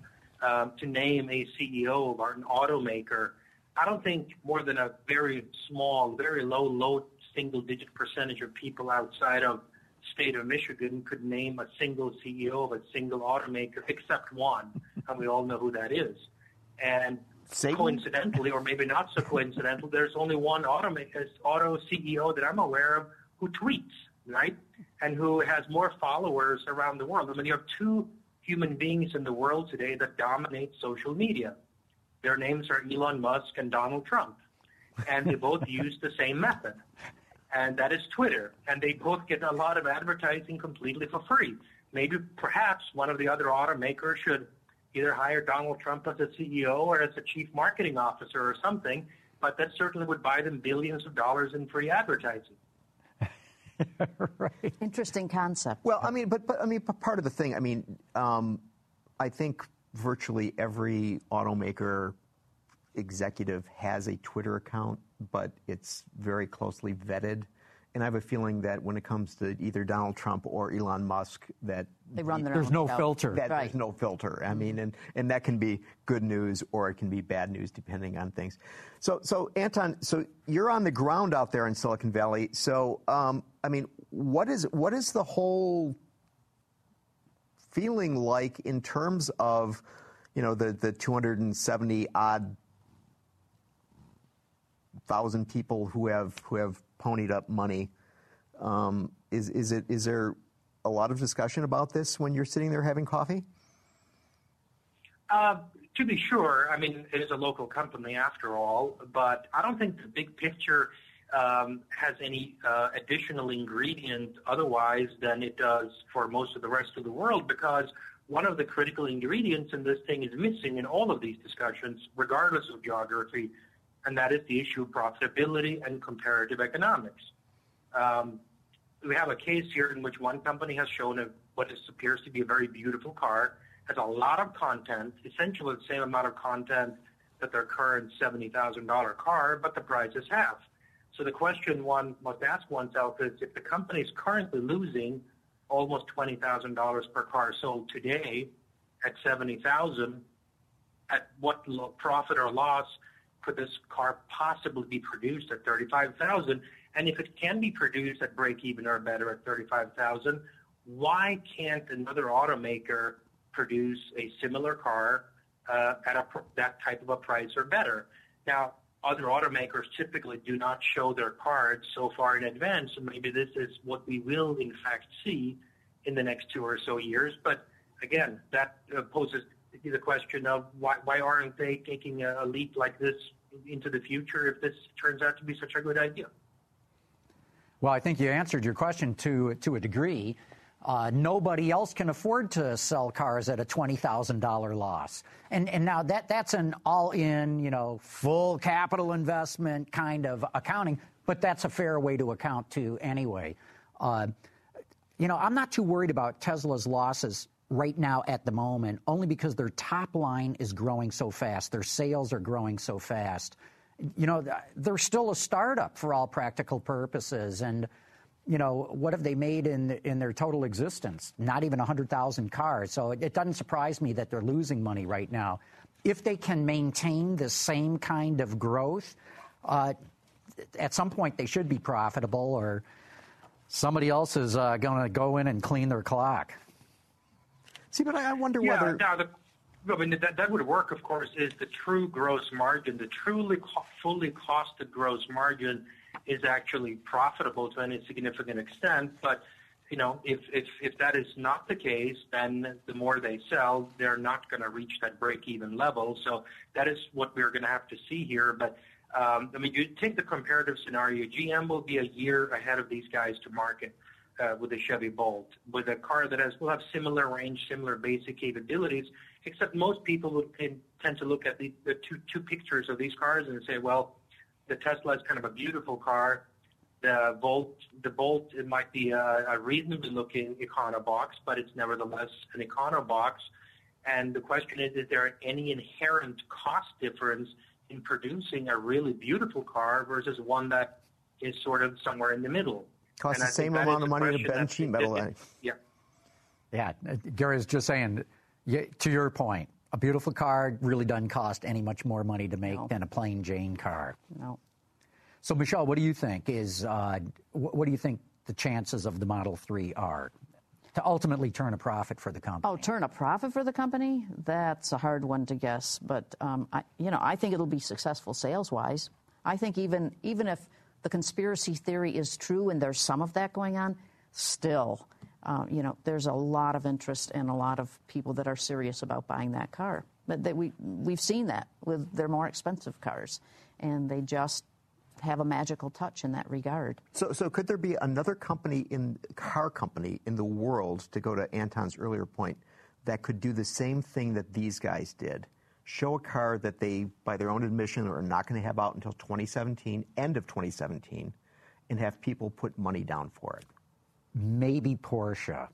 um, to name a C E O of an automaker, I don't think more than a very small, very low, low single-digit percentage of people outside of the state of Michigan could name a single C E O of a single automaker except one, and we all know who that is. And Satan? Coincidentally, or maybe not so coincidental, there's only one automaker, auto C E O that I'm aware of who tweets, right, and who has more followers around the world. I mean, you have two human beings in the world today that dominate social media. Their names are Elon Musk and Donald Trump, and they both use the same method, and that is Twitter. And they both get a lot of advertising completely for free. Maybe, perhaps, one of the other automakers should either hire Donald Trump as a C E O or as a chief marketing officer or something, but that certainly would buy them billions of dollars in free advertising. Right. Interesting concept. Well, I mean, but, but I mean, part of the thing, I mean, um, I think virtually every automaker executive has a Twitter account, but it's very closely vetted. And I have a feeling that when it comes to either Donald Trump or Elon Musk, that they run their there's own no show. filter. That Right. There's no filter. I mean, and, and that can be good news or it can be bad news depending on things. So, so Anton, so you're on the ground out there in Silicon Valley. So, um, I mean, what is what is the whole feeling like in terms of, you know, the, the two hundred seventy odd thousand people who have who have ponied up money? Um, is is it is there a lot of discussion about this when you're sitting there having coffee? Uh, to be sure, I mean, it is a local company after all, but I don't think the big picture um, has any uh, additional ingredient otherwise than it does for most of the rest of the world, because one of the critical ingredients in this thing is missing in all of these discussions, regardless of geography, and that is the issue of profitability and comparative economics. Um, we have a case here in which one company has shown a, what is, appears to be a very beautiful car, has a lot of content, essentially the same amount of content that their current seventy thousand dollars car, but the price is half. So the question one must ask oneself is, if the company is currently losing almost twenty thousand dollars per car sold today at seventy thousand dollars, at what profit or loss could this car possibly be produced at thirty-five thousand dollars? And if it can be produced at break even or better at thirty-five thousand dollars, why can't another automaker produce a similar car uh, at a, that type of a price or better? Now, other automakers typically do not show their cards so far in advance, so maybe this is what we will in fact see in the next two or so years. But again, that uh, poses the question of why, why aren't they taking a, a leap like this into the future if this turns out to be such a good idea? Well, I think you answered your question to to a degree. Uh, nobody else can afford to sell cars at a twenty thousand dollars loss. And and now that that's an all-in, you know, full capital investment kind of accounting, but that's a fair way to account to anyway. Uh, you know, I'm not too worried about Tesla's losses right now at the moment, only because their top line is growing so fast. Their sales are growing so fast. You know, they're still a startup for all practical purposes. And, you know, what have they made in in their total existence? Not even one hundred thousand cars. So it, it doesn't surprise me that they're losing money right now. If they can maintain the same kind of growth, uh, at some point they should be profitable, or somebody else is uh, going to go in and clean their clock. See, but I, I wonder yeah, whether... Now the, I mean, that, that would work, of course, is the true gross margin. The truly co- fully costed gross margin is actually profitable to any significant extent. But, you know, if, if, if that is not the case, then the more they sell, they're not going to reach that break-even level. So that is what we're going to have to see here. But, um, I mean, you take the comparative scenario. G M will be a year ahead of these guys to market uh, with the Chevy Bolt, with a car that has will have similar range, similar basic capabilities, except most people would tend to look at the, the two, two pictures of these cars and say, well, the Tesla is kind of a beautiful car. The Bolt, the Bolt, it might be a, a reasonably looking econo box, but it's nevertheless an econo box. And the question is, is there any inherent cost difference in producing a really beautiful car versus one that is sort of somewhere in the middle? Costs and the same amount of money to bench sheet metal. Yeah. Yeah, Gary is just saying, yeah, to your point, A beautiful car really doesn't cost any much more money to make No. than a plain Jane car. No. So, Michelle, what do you think is uh, what do you think the chances of the Model three are to ultimately turn a profit for the company? Oh, turn a profit for the company? That's a hard one to guess. But, um, I, you know, I think it'll be successful sales-wise. I think even even if the conspiracy theory is true and there's some of that going on, still, uh, you know, there's a lot of interest and a lot of people that are serious about buying that car. But that we, we've seen that with their more expensive cars, and they just have a magical touch in that regard. So, so could there be another company in car company in the world, to go to Anton's earlier point, that could do the same thing that these guys did? Show a car that they, by their own admission, are not going to have out until twenty seventeen, end of twenty seventeen, and have people put money down for it. Maybe Porsche,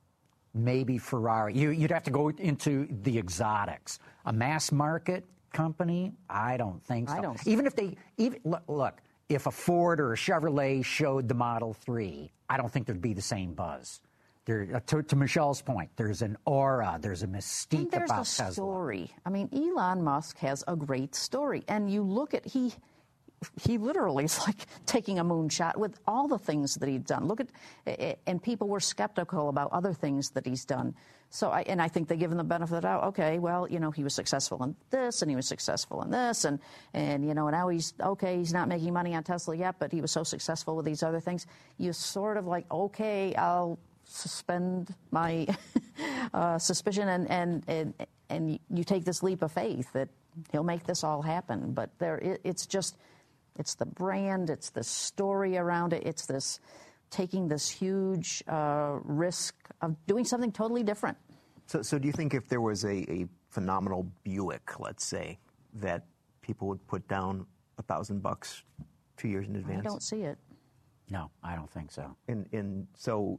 maybe Ferrari. You, you'd have to go into the exotics. A mass market company? I don't think so. I don't. Even if they, even look, look, if a Ford or a Chevrolet showed the Model three, I don't think there'd be the same buzz. There, uh, to, to Michelle's point, there's an aura, there's a mystique And there's about a Tesla. story. I mean, Elon Musk has a great story, and you look at he. He literally is like taking a moonshot with all the things that he's done. Look at, and people were skeptical about other things that he's done. So, I, and I think they give him the benefit of the doubt. Okay, well, you know, he was successful in this, and he was successful in this, and and you know, now he's okay. He's not making money on Tesla yet, but he was so successful with these other things. You sort of like, okay, I'll suspend my uh, suspicion, and, and and and you take this leap of faith that he'll make this all happen. But there, it, it's just. It's the brand, it's the story around it, it's this taking this huge uh, risk of doing something totally different. So, so do you think if there was a, a phenomenal Buick, let's say, that people would put down a thousand bucks two years in advance? I don't see it. No, I don't think so. And, and so,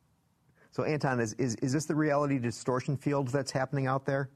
so Anton, is, is, is this the reality distortion field that's happening out there?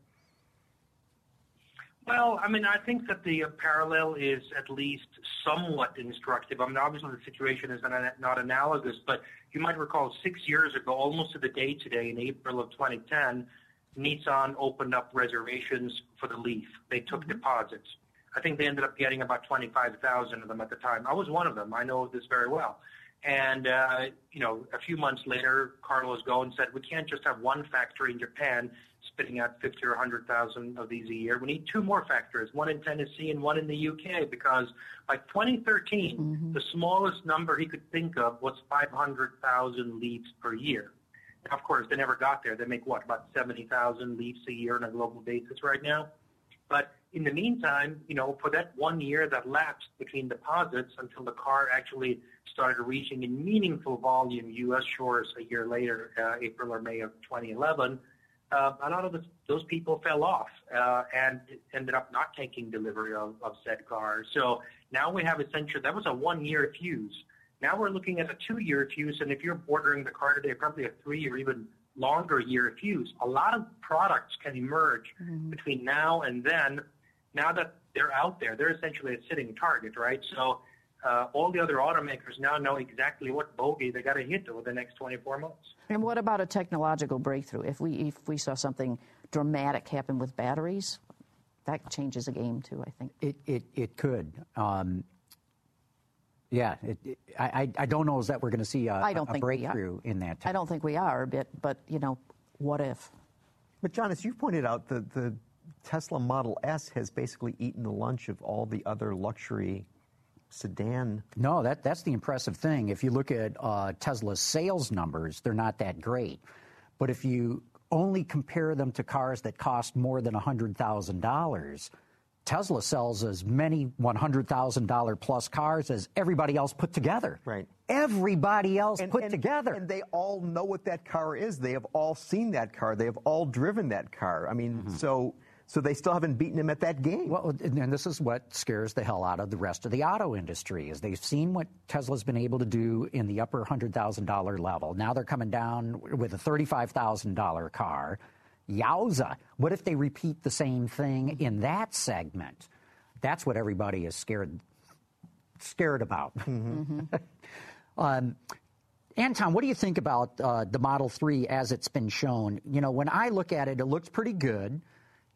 Well, I mean, I think that the uh, parallel is at least somewhat instructive. I mean, obviously the situation is not, not analogous, but you might recall six years ago, almost to the day today, in April of twenty ten, Nissan opened up reservations for the Leaf. They took mm-hmm. deposits. I think they ended up getting about twenty-five thousand of them at the time. I was one of them. I know this very well. And, uh, you know, a few months later, Carlos Ghosn said, we can't just have one factory in Japan spitting out fifty or one hundred thousand of these a year. We need two more factories, one in Tennessee and one in the U K, because by twenty thirteen, mm-hmm. the smallest number he could think of was five hundred thousand Leafs per year. Now, of course, they never got there. They make, what, about seventy thousand Leafs a year on a global basis right now? But in the meantime, you know, for that one year that lapsed between deposits until the car actually started reaching in meaningful volume U S shores a year later, uh, April or May of twenty eleven, uh, a lot of the, those people fell off uh, and ended up not taking delivery of, of said cars. So now we have essentially, that was a one-year fuse. Now we're looking at a two-year fuse, and if you're ordering the car today, probably a three or even longer year fuse. A lot of products can emerge mm-hmm. between now and then. Now that they're out there, they're essentially a sitting target, right? So uh, all the other automakers now know exactly what bogey they got to hit over the next twenty-four months. And what about a technological breakthrough? If we if we saw something dramatic happen with batteries, that changes the game too, I think. It it it could. Um, yeah, it, it, I I don't know is that we're going to see a, I don't a think breakthrough in that. I don't think we are, but but you know, what if? But John, as you pointed out, the the Tesla Model S has basically eaten the lunch of all the other luxury sedan. No, that that's the impressive thing. If you look at uh, Tesla's sales numbers, they're not that great. But if you only compare them to cars that cost more than one hundred thousand dollars, Tesla sells as many one hundred thousand dollars plus cars as everybody else put together. Right. Everybody else and, put and, together. And they all know what that car is. They have all seen that car. They have all driven that car. I mean, mm-hmm. so... So they still haven't beaten him at that game. Well, and this is what scares the hell out of the rest of the auto industry, is they've seen what Tesla's been able to do in the upper one hundred thousand dollars level. Now they're coming down with a thirty-five thousand dollars car. Yowza. What if they repeat the same thing in that segment? That's what everybody is scared scared about. Mm-hmm. um, Anton, what do you think about uh, the Model three as it's been shown? You know, when I look at it, it looks pretty good.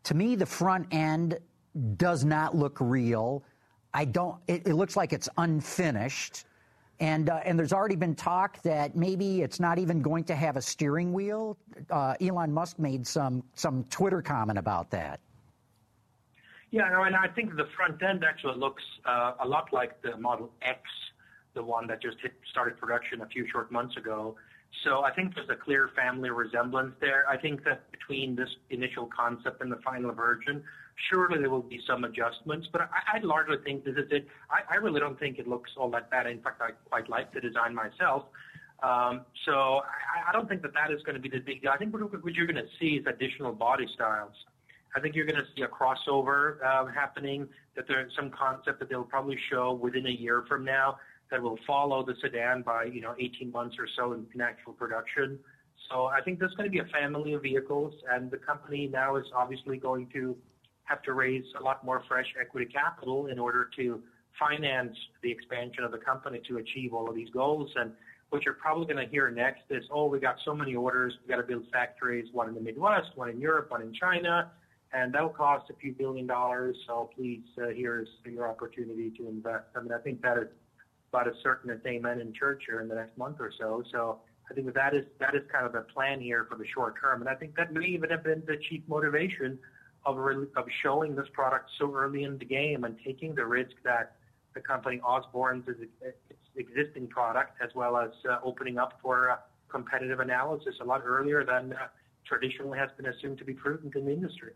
to me, the front end does not look real. I don't. It, it looks like it's unfinished, and uh, and there's already been talk that maybe it's not even going to have a steering wheel. Uh, Elon Musk made some some Twitter comment about that. Yeah, no, and I think the front end actually looks uh, a lot like the Model X, the one that just hit, started production a few short months ago. So I think there's a clear family resemblance there. I think that between this initial concept and the final version, surely there will be some adjustments, but I, I largely think this is it. I, I really don't think it looks all that bad. In fact, I quite like the design myself. Um, so I, I don't think that that is going to be the big deal. I think what, what you're going to see is additional body styles. I think you're going to see a crossover uh, happening, that there's some concept that they'll probably show within a year from now that will follow the sedan by, you know, eighteen months or so in, in actual production. So I think there's going to be a family of vehicles, and the company now is obviously going to have to raise a lot more fresh equity capital in order to finance the expansion of the company to achieve all of these goals. And what you're probably going to hear next is, oh, we got so many orders, we got to build factories, one in the Midwest, one in Europe, one in China, and that'll cost a few billion dollars. So please, uh, here's your opportunity to invest. I mean, I think that is about as certain as amen in church here in the next month or so. So I think that, that is that is kind of the plan here for the short term. And I think that may even have been the chief motivation of, re- of showing this product so early in the game and taking the risk that the company Osborne's is its existing product, as well as uh, opening up for uh, competitive analysis a lot earlier than uh, traditionally has been assumed to be prudent in the industry.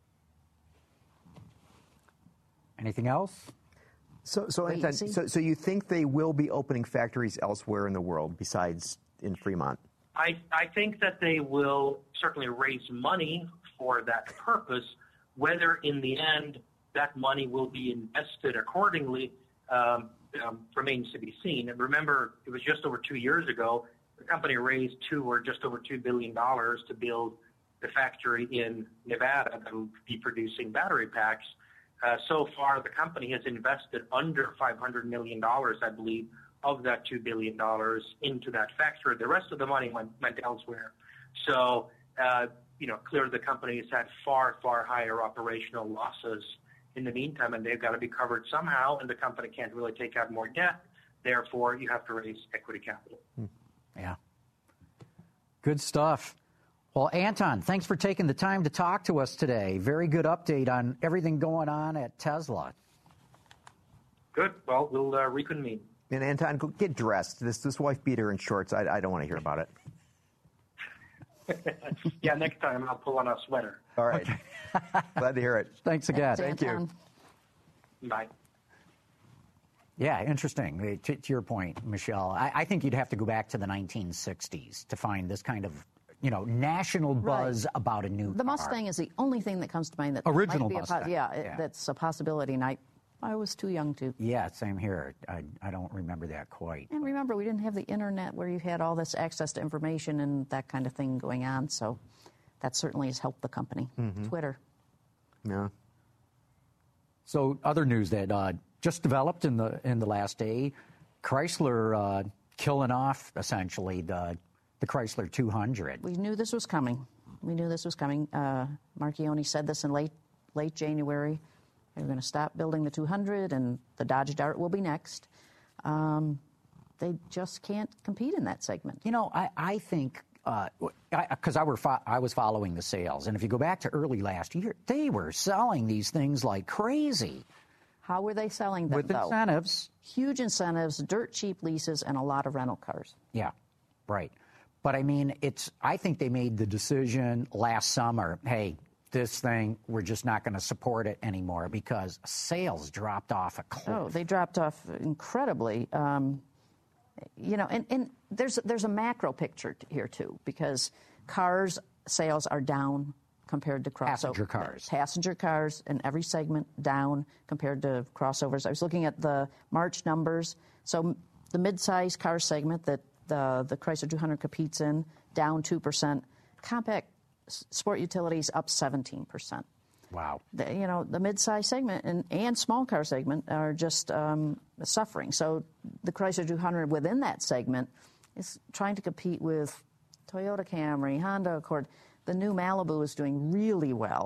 Anything else? So, so, Wait, Anton, see? so, so you think they will be opening factories elsewhere in the world besides in Fremont? I, I think that they will certainly raise money for that purpose. Whether in the end that money will be invested accordingly um, um, remains to be seen. And remember, it was just over two years ago, the company raised two or just over two billion dollars to build the factory in Nevada that will be producing battery packs. Uh, so far, the company has invested under five hundred million dollars, I believe, of that two billion dollars into that factory. The rest of the money went, went elsewhere. So, uh, you know, clearly the company has had far, far higher operational losses in the meantime, and they've got to be covered somehow, and the company can't really take out more debt. Therefore, you have to raise equity capital. Yeah. Good stuff. Well, Anton, thanks for taking the time to talk to us today. Very good update on everything going on at Tesla. Good. Well, we'll uh, reconvene. And Anton, go get dressed. This this wife beater and shorts, I, I don't want to hear about it. Yeah, next time I'll pull on a sweater. All right. Glad to hear it. Thanks again. Thanks, Thank you. Anton. Bye. Yeah, interesting. To, to your point, Michelle, I, I think you'd have to go back to the nineteen sixties to find this kind of, you know, national buzz Right. about a new The car. Mustang is the only thing that comes to mind that Original might be a Mustang, po- yeah, it- yeah. that's a possibility. And I, I was too young to. Yeah, same here. I, I don't remember that quite. And remember, we didn't have the internet where you had all this access to information and that kind of thing going on. So that certainly has helped the company. Twitter. No. So other news that uh, just developed in the in the last day, Chrysler uh, killing off essentially the the Chrysler two hundred. We knew this was coming. We knew this was coming. Uh, Marchione said this in late late January. They're going to stop building the two hundred, and the Dodge Dart will be next. Um, they just can't compete in that segment. You know, I, I think, because uh, I, I, were fo- I was following the sales, and if you go back to early last year, they were selling these things like crazy. How were they selling them, With though? incentives. Huge incentives, dirt cheap leases, and a lot of rental cars. Yeah, right. But, I mean, it's. I think they made the decision last summer, hey, this thing, we're just not going to support it anymore because sales dropped off a cliff. Oh, they dropped off incredibly. Um, you know, and, and there's there's a macro picture t- here too, because cars sales are down compared to crossover Passenger cars. Passenger cars in every segment down compared to crossovers. I was looking at the March numbers. So the mid-size car segment that the the Chrysler two hundred competes in down two percent. Compact sport utilities up seventeen percent. Wow. The, you know, the mid-size segment and, and small car segment are just um, suffering. So the Chrysler two hundred within that segment is trying to compete with Toyota Camry, Honda Accord. The new Malibu is doing really well.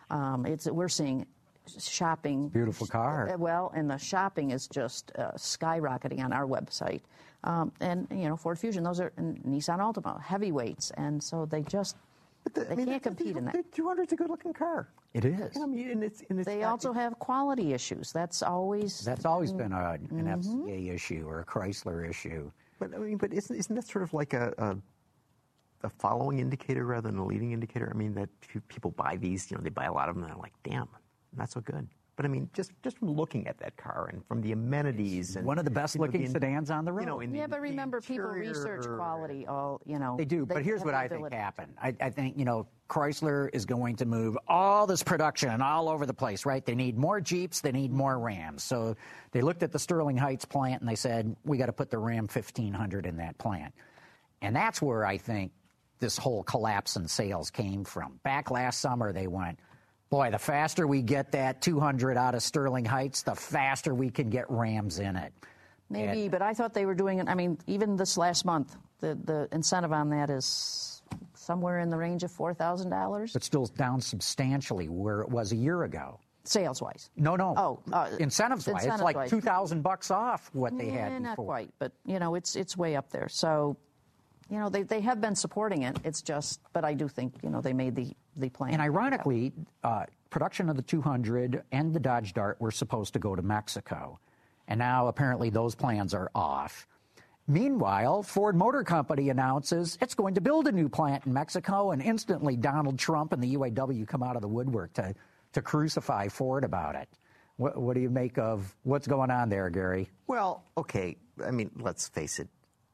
Um, it's we're seeing shopping. Beautiful car. Well, and the shopping is just uh, skyrocketing on our website. Um, and, you know, Ford Fusion, those are and Nissan Altima, heavyweights. And so they just, But the, they I mean, can't the, compete the, in that. The two hundred's a good-looking car. It is. I mean, and it's, and it's They not- also have quality issues. That's always... That's always been a, an Mm-hmm. F C A issue or a Chrysler issue. But I mean, but isn't isn't that sort of like a, a a following indicator rather than a leading indicator? I mean, that pe- people buy these, you know, they buy a lot of them, and they're like, damn, not so good. But I mean, just just from looking at that car and from the amenities and One of the best you know, looking the in- sedans on the road. You know, in Yeah, the, but the remember, people interior- research quality all, you know. They do, but here's have what the I think ability. happened. I, I think, you know, Chrysler is going to move all this production all over the place, right? They need more Jeeps, they need more Rams. So they looked at the Sterling Heights plant and they said, we got to put the Ram fifteen hundred in that plant. And that's where I think this whole collapse in sales came from. Back last summer, they went, boy, the faster we get that two hundred out of Sterling Heights, the faster we can get Rams in it. Maybe, And- but I thought they were doing it. I mean, even this last month, the, the incentive on that is somewhere in the range of four thousand dollars, But still down substantially where it was a year ago. sales-wise. No, no. Oh, uh, incentives-wise, it's like incentive-wise. two thousand bucks off what they Eh, had not before. quite, but, you know, it's it's way up there. So, you know, they, they have been supporting it. It's just, but I do think, you know, they made the, the plan. And ironically, uh, production of the two hundred and the Dodge Dart were supposed to go to Mexico. And now apparently those plans are off. Meanwhile, Ford Motor Company announces it's going to build a new plant in Mexico, and instantly Donald Trump and the U A W come out of the woodwork to, to crucify Ford about it. What, what do you make of what's going on there, Gary? Well, okay. I mean, let's face it.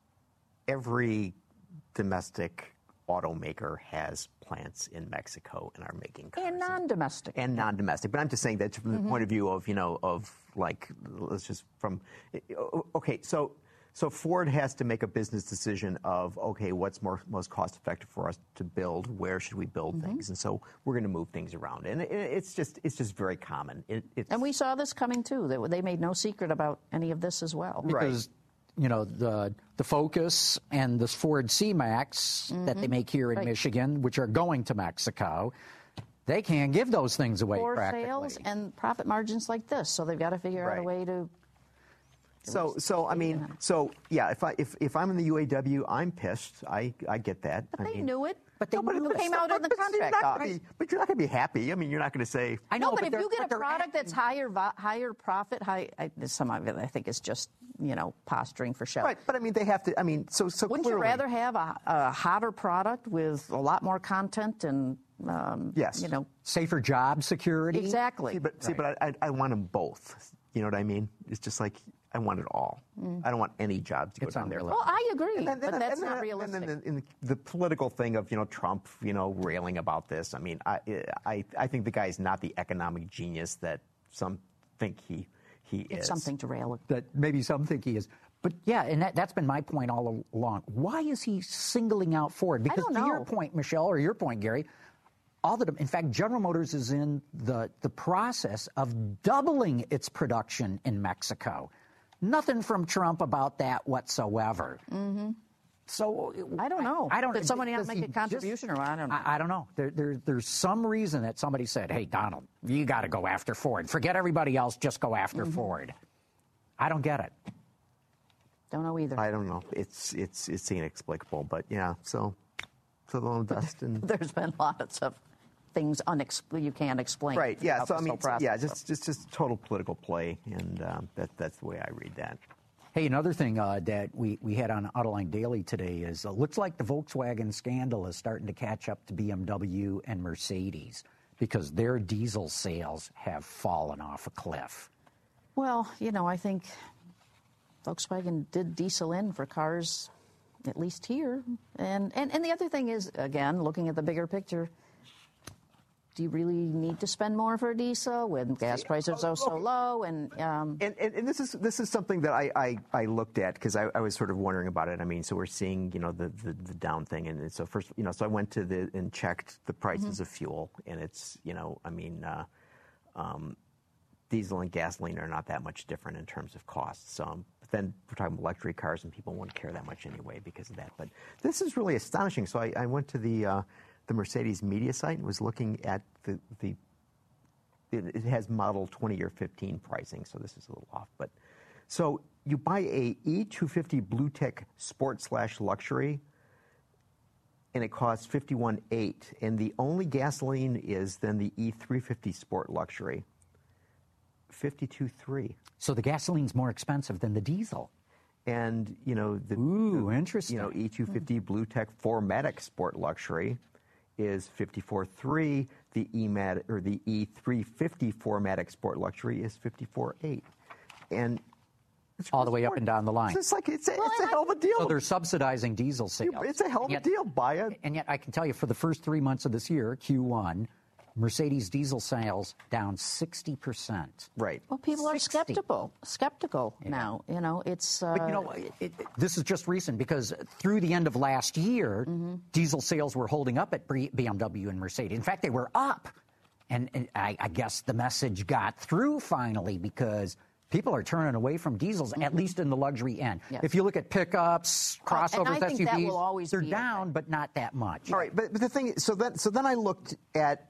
Every domestic automaker has plants in Mexico and are making cars. And non-domestic. And non-domestic. But I'm just saying that from the Mm-hmm. point of view of, you know, of like, let's just from, okay, so so Ford has to make a business decision of, okay, what's more most cost effective for us to build? Where should we build Mm-hmm. things? And so we're going to move things around. And it, it's just it's just very common. It, it's, And we saw this coming, too. They, they made no secret about any of this as well. Because, you know, the the Focus and the Ford C-Max that they make here in Right. Michigan, which are going to Mexico, they can't give those things away For practically. sales and profit margins like this. So they've got to figure out a Right. way to... So, so I mean, so yeah. If I if, if I'm in the U A W, I'm pissed. I, I get that. But I they mean, knew it. But they No, knew it it. came out in the but you're contract not gonna docs. be- But you're not going to be happy. I mean, you're not going to say. I know, No, but, but if they're- you get but a they're product that's acting- higher vo- higher profit, high, I, some of it I think is just, you know, posturing for show. Right, but I mean, they have to. I mean, so so. Wouldn't clearly, you rather have a, a hotter product with a lot more content and, um, Yes. you know, Safer job security. exactly. See, but see, but I, I I want them both. You know what I mean? It's just like I want it all. I don't want any job to go It's down there. unrealistic. Well, I agree, And then- but and that's then- not and realistic. then in the political thing of, you know, Trump, you know, railing about this. I mean, I I, I think the guy's not the economic genius that some think he he is. It's something to rail at. That maybe some think he is. But yeah, and that, that's been my point all along. Why is he singling out Ford? Because don't to your know. point, Michelle, or your point, Gary, all the in fact, General Motors is in the the process of doubling its production in Mexico. Nothing from Trump about that whatsoever. Mm-hmm. So I don't know. I, I don't. Did somebody not does make he a contribution, just- or I don't know? I, I don't know. There, there, there's some reason that somebody said, "Hey, Donald, you got to go after Ford. Forget everybody else. Just go after Mm-hmm. Ford." I don't get it. Don't know either. I don't know. It's it's it's inexplicable, but yeah. So so they'll invest in. There's been lots of things unexpl- you can't explain. Right. Yeah. about So I this mean, whole process. yeah, just just just total political play, and um, that that's the way I read that. Hey, another thing uh, that we, we had on Autoline Daily today is uh, looks like the Volkswagen scandal is starting to catch up to B M W and Mercedes because their diesel sales have fallen off a cliff. Well, you know, I think Volkswagen did diesel in for cars, at least here. And, and, and the other thing is, again, looking at the bigger picture, do you really need to spend more for a diesel when gas prices are so low? And, um, And, and, and this is this is something that I, I, I looked at because I, I was sort of wondering about it. I mean, so we're seeing, you know, the, the, the down thing, and so first, you know, so I went to the and checked the prices Mm-hmm. of fuel, and it's, you know, I mean, uh, um, diesel and gasoline are not that much different in terms of costs. Um, but then we're talking electric cars, and people won't care that much anyway because of that. But this is really astonishing. So I, I went to the uh, the Mercedes media site and was looking at the the it, it has model twenty or fifteen pricing, so this is a little off. But so you buy a E two fifty BlueTech Sport slash Luxury, and it costs fifty-one eight, and the only gasoline is then the E three fifty Sport Luxury, fifty-two three. So the gasoline's more expensive than the diesel. And, you know, the, Ooh, the interesting. You know, E two fifty BlueTech four matic Sport Luxury is fifty-four three. The E mat or the E three fifty four matic Sport Luxury is fifty-four eight. And it's all the way up and down the line. It's like it's a, it's a hell of a deal. So they're subsidizing diesel sales. It's a hell of a deal. Buy it. And yet, I can tell you, for the first three months of this year, Q one, Mercedes diesel sales down sixty percent. Right. Well, people are sixty. skeptical. Skeptical Yeah. now. You know, it's. Uh, But you know, it, it, this is just recent because through the end of last year, mm-hmm. diesel sales were holding up at B M W and Mercedes. In fact, they were up. And, and I, I guess the message got through finally because people are turning away from diesels, mm-hmm. at least in the luxury end. Yes. If you look at pickups, crossovers, uh, and I think S U Vs, that will always they're be down, okay. but not that much. All right, but, but the thing is, so then, so then I looked at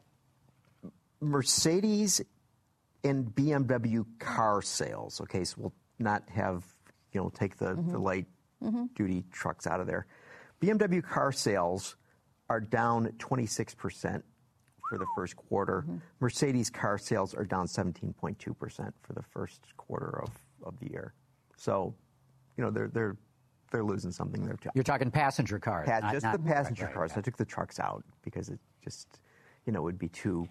Mercedes and B M W car sales. Okay, so we'll not have, you know, take the, mm-hmm. the light mm-hmm. duty trucks out of there. B M W car sales are down twenty-six percent for the first quarter. Mm-hmm. Mercedes car sales are down seventeen point two percent for the first quarter of, of the year. So, you know, they're they're they're losing something there too. You're talking passenger cars, pa- not, just not, the passenger right, cars. right. I took the trucks out because it just, you know, would be too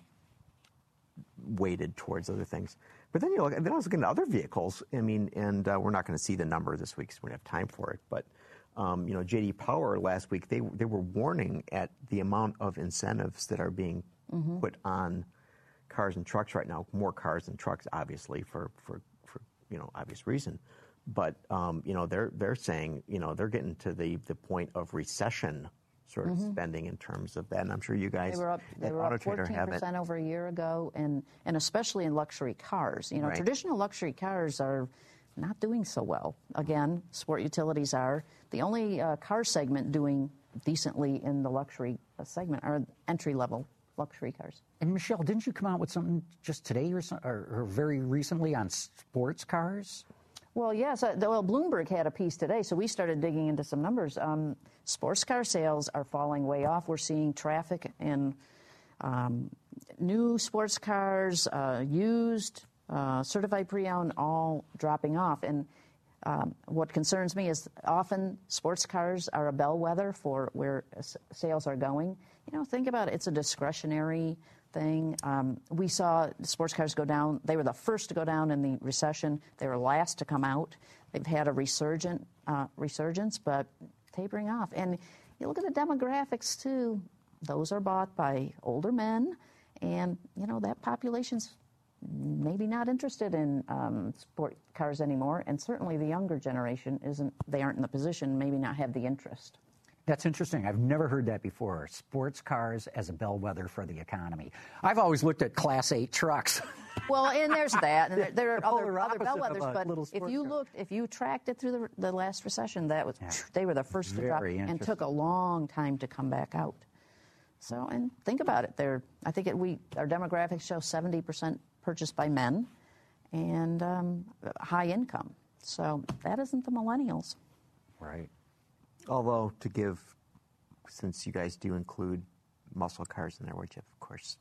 weighted towards other things. But then you look, then I was looking at other vehicles. I mean, and uh, we're not going to see the number this week because we don't have time for it. But um, you know, J D Power last week they they were warning at the amount of incentives that are being mm-hmm. put on cars and trucks right now. More cars than trucks, obviously, for for, for you know obvious reason. But um, you know, they're they're saying you know they're getting to the the point of recession sort of mm-hmm. spending in terms of that. And I'm sure you guys they were up, they were up fourteen percent over a year ago, and, and especially in luxury cars. You know, right. traditional luxury cars are not doing so well. Again, sport utilities are. The only uh, car segment doing decently in the luxury segment are entry-level luxury cars. And Michelle, didn't you come out with something just today or, some, or, or very recently on sports cars? Well, yes. Uh, well, Bloomberg had a piece today, so we started digging into some numbers. Um, sports car sales are falling way off. We're seeing traffic in um, new sports cars, uh, used, uh, certified pre-owned, all dropping off. And um, what concerns me is often sports cars are a bellwether for where s- sales are going. You know, think about it. It's a discretionary thing. Um, we saw sports cars go down. They were the first to go down in the recession. They were last to come out. They've had a resurgent uh, resurgence, but tapering off. And you look at the demographics, too. Those are bought by older men, and, you know, that population's maybe not interested in um, sport cars anymore, and certainly the younger generation isn't. They aren't in the position, maybe not have the interest. That's interesting. I've never heard that before. Sports cars as a bellwether for the economy. I've always looked at Class eight trucks. Well, and there's that, and there, there are The other, polar other opposite of bellwethers. a But little if sports you car. looked, if you tracked it through the, the last recession, that was Yeah. they were the first to drop, Very and interesting. took a long time to come back out. So, and think about it. There, I think it, we our demographics show seventy percent purchased by men, and um, high income. So that isn't the millennials. Right. Although to give, since you guys do include muscle cars in there, which of course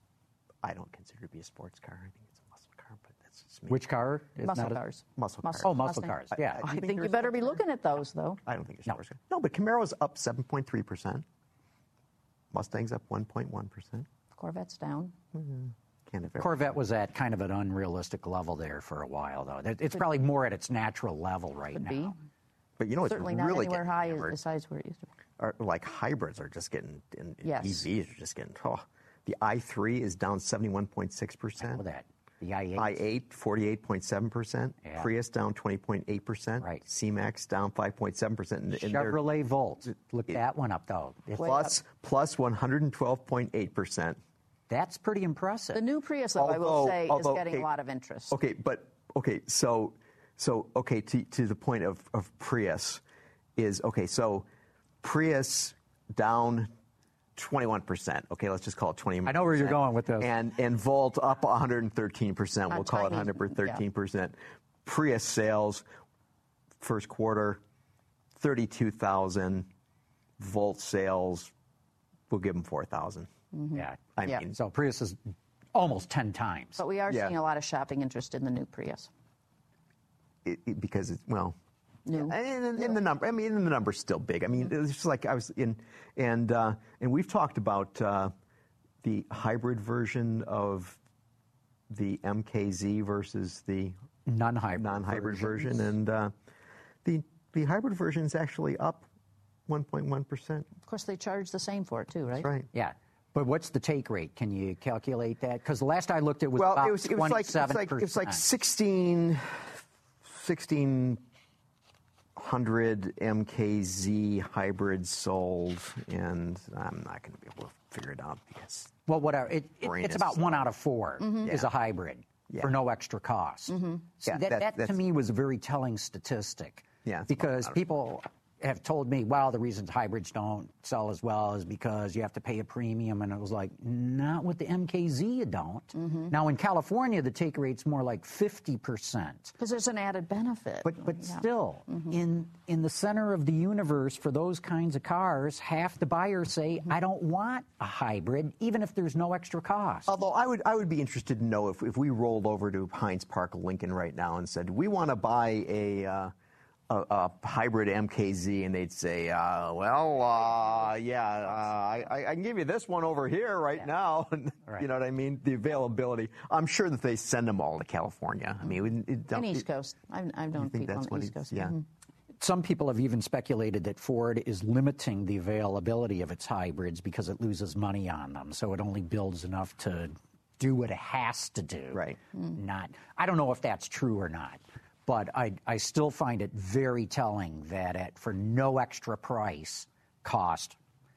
I don't consider to be a sports car. I think it's a muscle car, but that's just me. Which car? is Muscle not a- cars. Muscle Muscle- cars. Oh, muscle Mustang. cars. Yeah. I think think they're you a better be sports looking at those, though. I don't think it's a No. sports car. No, but Camaro's up seven point three percent. Mustang's up one point one percent. Corvette's down. Can't have Corvette was at kind of an unrealistic level there for a while, though. It- It's probably more at its natural level right Could now. be. But you know, it's Certainly really not anywhere getting high hammered. besides where it used to be. Are, like hybrids are just getting, and Yes. E Vs are just getting. Oh, the i three is down seventy-one point six percent. With that. The i eight. i eight, forty-eight point seven percent. Yeah. Prius down twenty point eight percent. Right. C-Max down five point seven percent. And, and they're Chevrolet Volt. Look that one up, though. It's- plus, plus one hundred twelve point eight percent. That's pretty impressive. The new Prius, though, I will Although- say, although, is getting okay, a lot of interest. Okay, but okay, so so okay to to the point of, of Prius is okay. So Prius down twenty-one percent. Okay, let's just call it twenty percent. I know where you're going with this. And, and Volt up one hundred thirteen percent. We'll Uh, call it tiny, one hundred thirteen percent. Prius sales, first quarter, thirty-two thousand. Volt sales, we'll give them four thousand. Mm-hmm. Yeah. I Yeah. mean, So Prius is almost ten times. But we are Yeah. seeing a lot of shopping interest in the new Prius. it, it, because it's, well, New. And, and, and the number, I mean, the number's still big. I mean, it's just like I was in, and uh, and we've talked about uh, the hybrid version of the M K Z versus the non-hybrid, non-hybrid versions. version, and uh, the the hybrid version is actually up one point one percent. Of course, they charge the same for it too, right? That's right. Yeah. But what's the take rate? Can you calculate that? Because the last I looked, it was Well, about it was, it was like twenty-seven it percent. was like, it was like sixteen, sixteen hundred M K Z hybrids sold, and I'm not going to be able to figure it out because Well, whatever. It, it, brain it's is about slow. one out of four Mm-hmm. is Yeah. a hybrid Yeah. for no extra cost. See, Yeah, that, that- that to that's- me was a very telling statistic. Yeah, it's because about- people have told me, well, the reasons hybrids don't sell as well is because you have to pay a premium, and it was like, not with the M K Z, you don't. Mm-hmm. Now in California, the take rate's more like fifty percent. Because there's an added benefit. But but Yeah. still, in in the center of the universe for those kinds of cars, half the buyers say, I don't want a hybrid, even if there's no extra cost. Although I would, I would be interested to know if, if we rolled over to Heinz Park Lincoln right now and said, we want to buy a, uh, a, a hybrid M K Z, and they'd say, uh, well, uh, yeah, uh, I, I can give you this one over here right now. Right. You know what I mean? The availability. I'm sure that they send them all to California. I mean, it, it don't, And East it- Coast. I've, I've known think people on that's the what East he- Coast. yeah. Mhm. Some people have even speculated that Ford is limiting the availability of its hybrids because it loses money on them, so it only builds enough to do what it has to do. Right. Not. I don't know if that's true or not, but I, I still find it very telling that at for no extra price cost,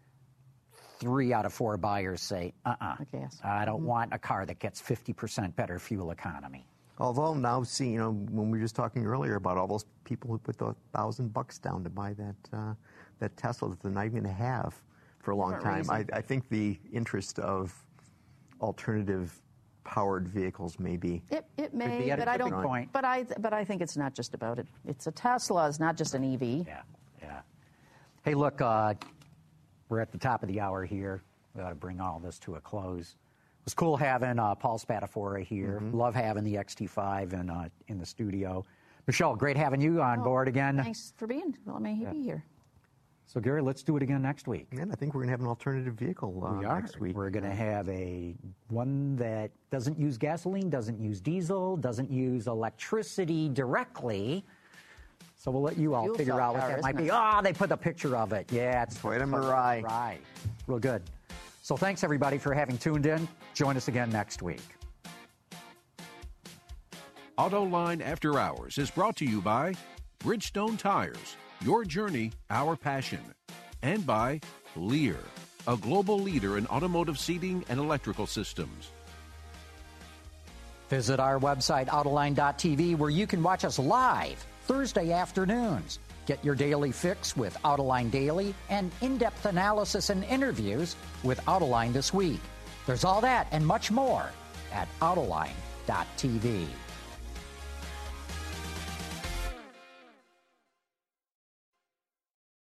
three out of four buyers say, uh-uh, Okay, yes. I don't want a car that gets fifty percent better fuel economy. Although now, see, you know, when we were just talking earlier about all those people who put the thousand bucks down to buy that uh, that Tesla that they're not even going to have for a long Different time, I, reason. I think the interest of alternative powered vehicles may be. It, it may, be at a but I don't. tipping point. But I, but I think it's not just about it. It's a Tesla. It's not just an E V. Yeah, yeah. Hey, look, uh, we're at the top of the hour here. We ought to bring all this to a close. It was cool having uh, Paul Spadafora here. Love having the X T five in, uh, in the studio. Michelle, great having you on Oh, board again. Thanks for being. Let me be here. So, Gary, let's do it again next week. And I think we're going to have an alternative vehicle uh, We are. next week. We're going to have a one that doesn't use gasoline, doesn't use diesel, doesn't use electricity directly. So we'll let you all Fuel figure cell out what car, that might isn't be. it? Oh, they put the picture of it. Yeah, it's Toyota Toyota Mirai. Mirai. Real good. So thanks, everybody, for having tuned in. Join us again next week. AutoLine After Hours is brought to you by Bridgestone Tires, your journey, our passion, and by Lear, a global leader in automotive seating and electrical systems. Visit our website, Autoline dot T V, where you can watch us live Thursday afternoons. Get your daily fix with Autoline Daily and in-depth analysis and interviews with Autoline This Week. There's all that and much more at Autoline dot T V.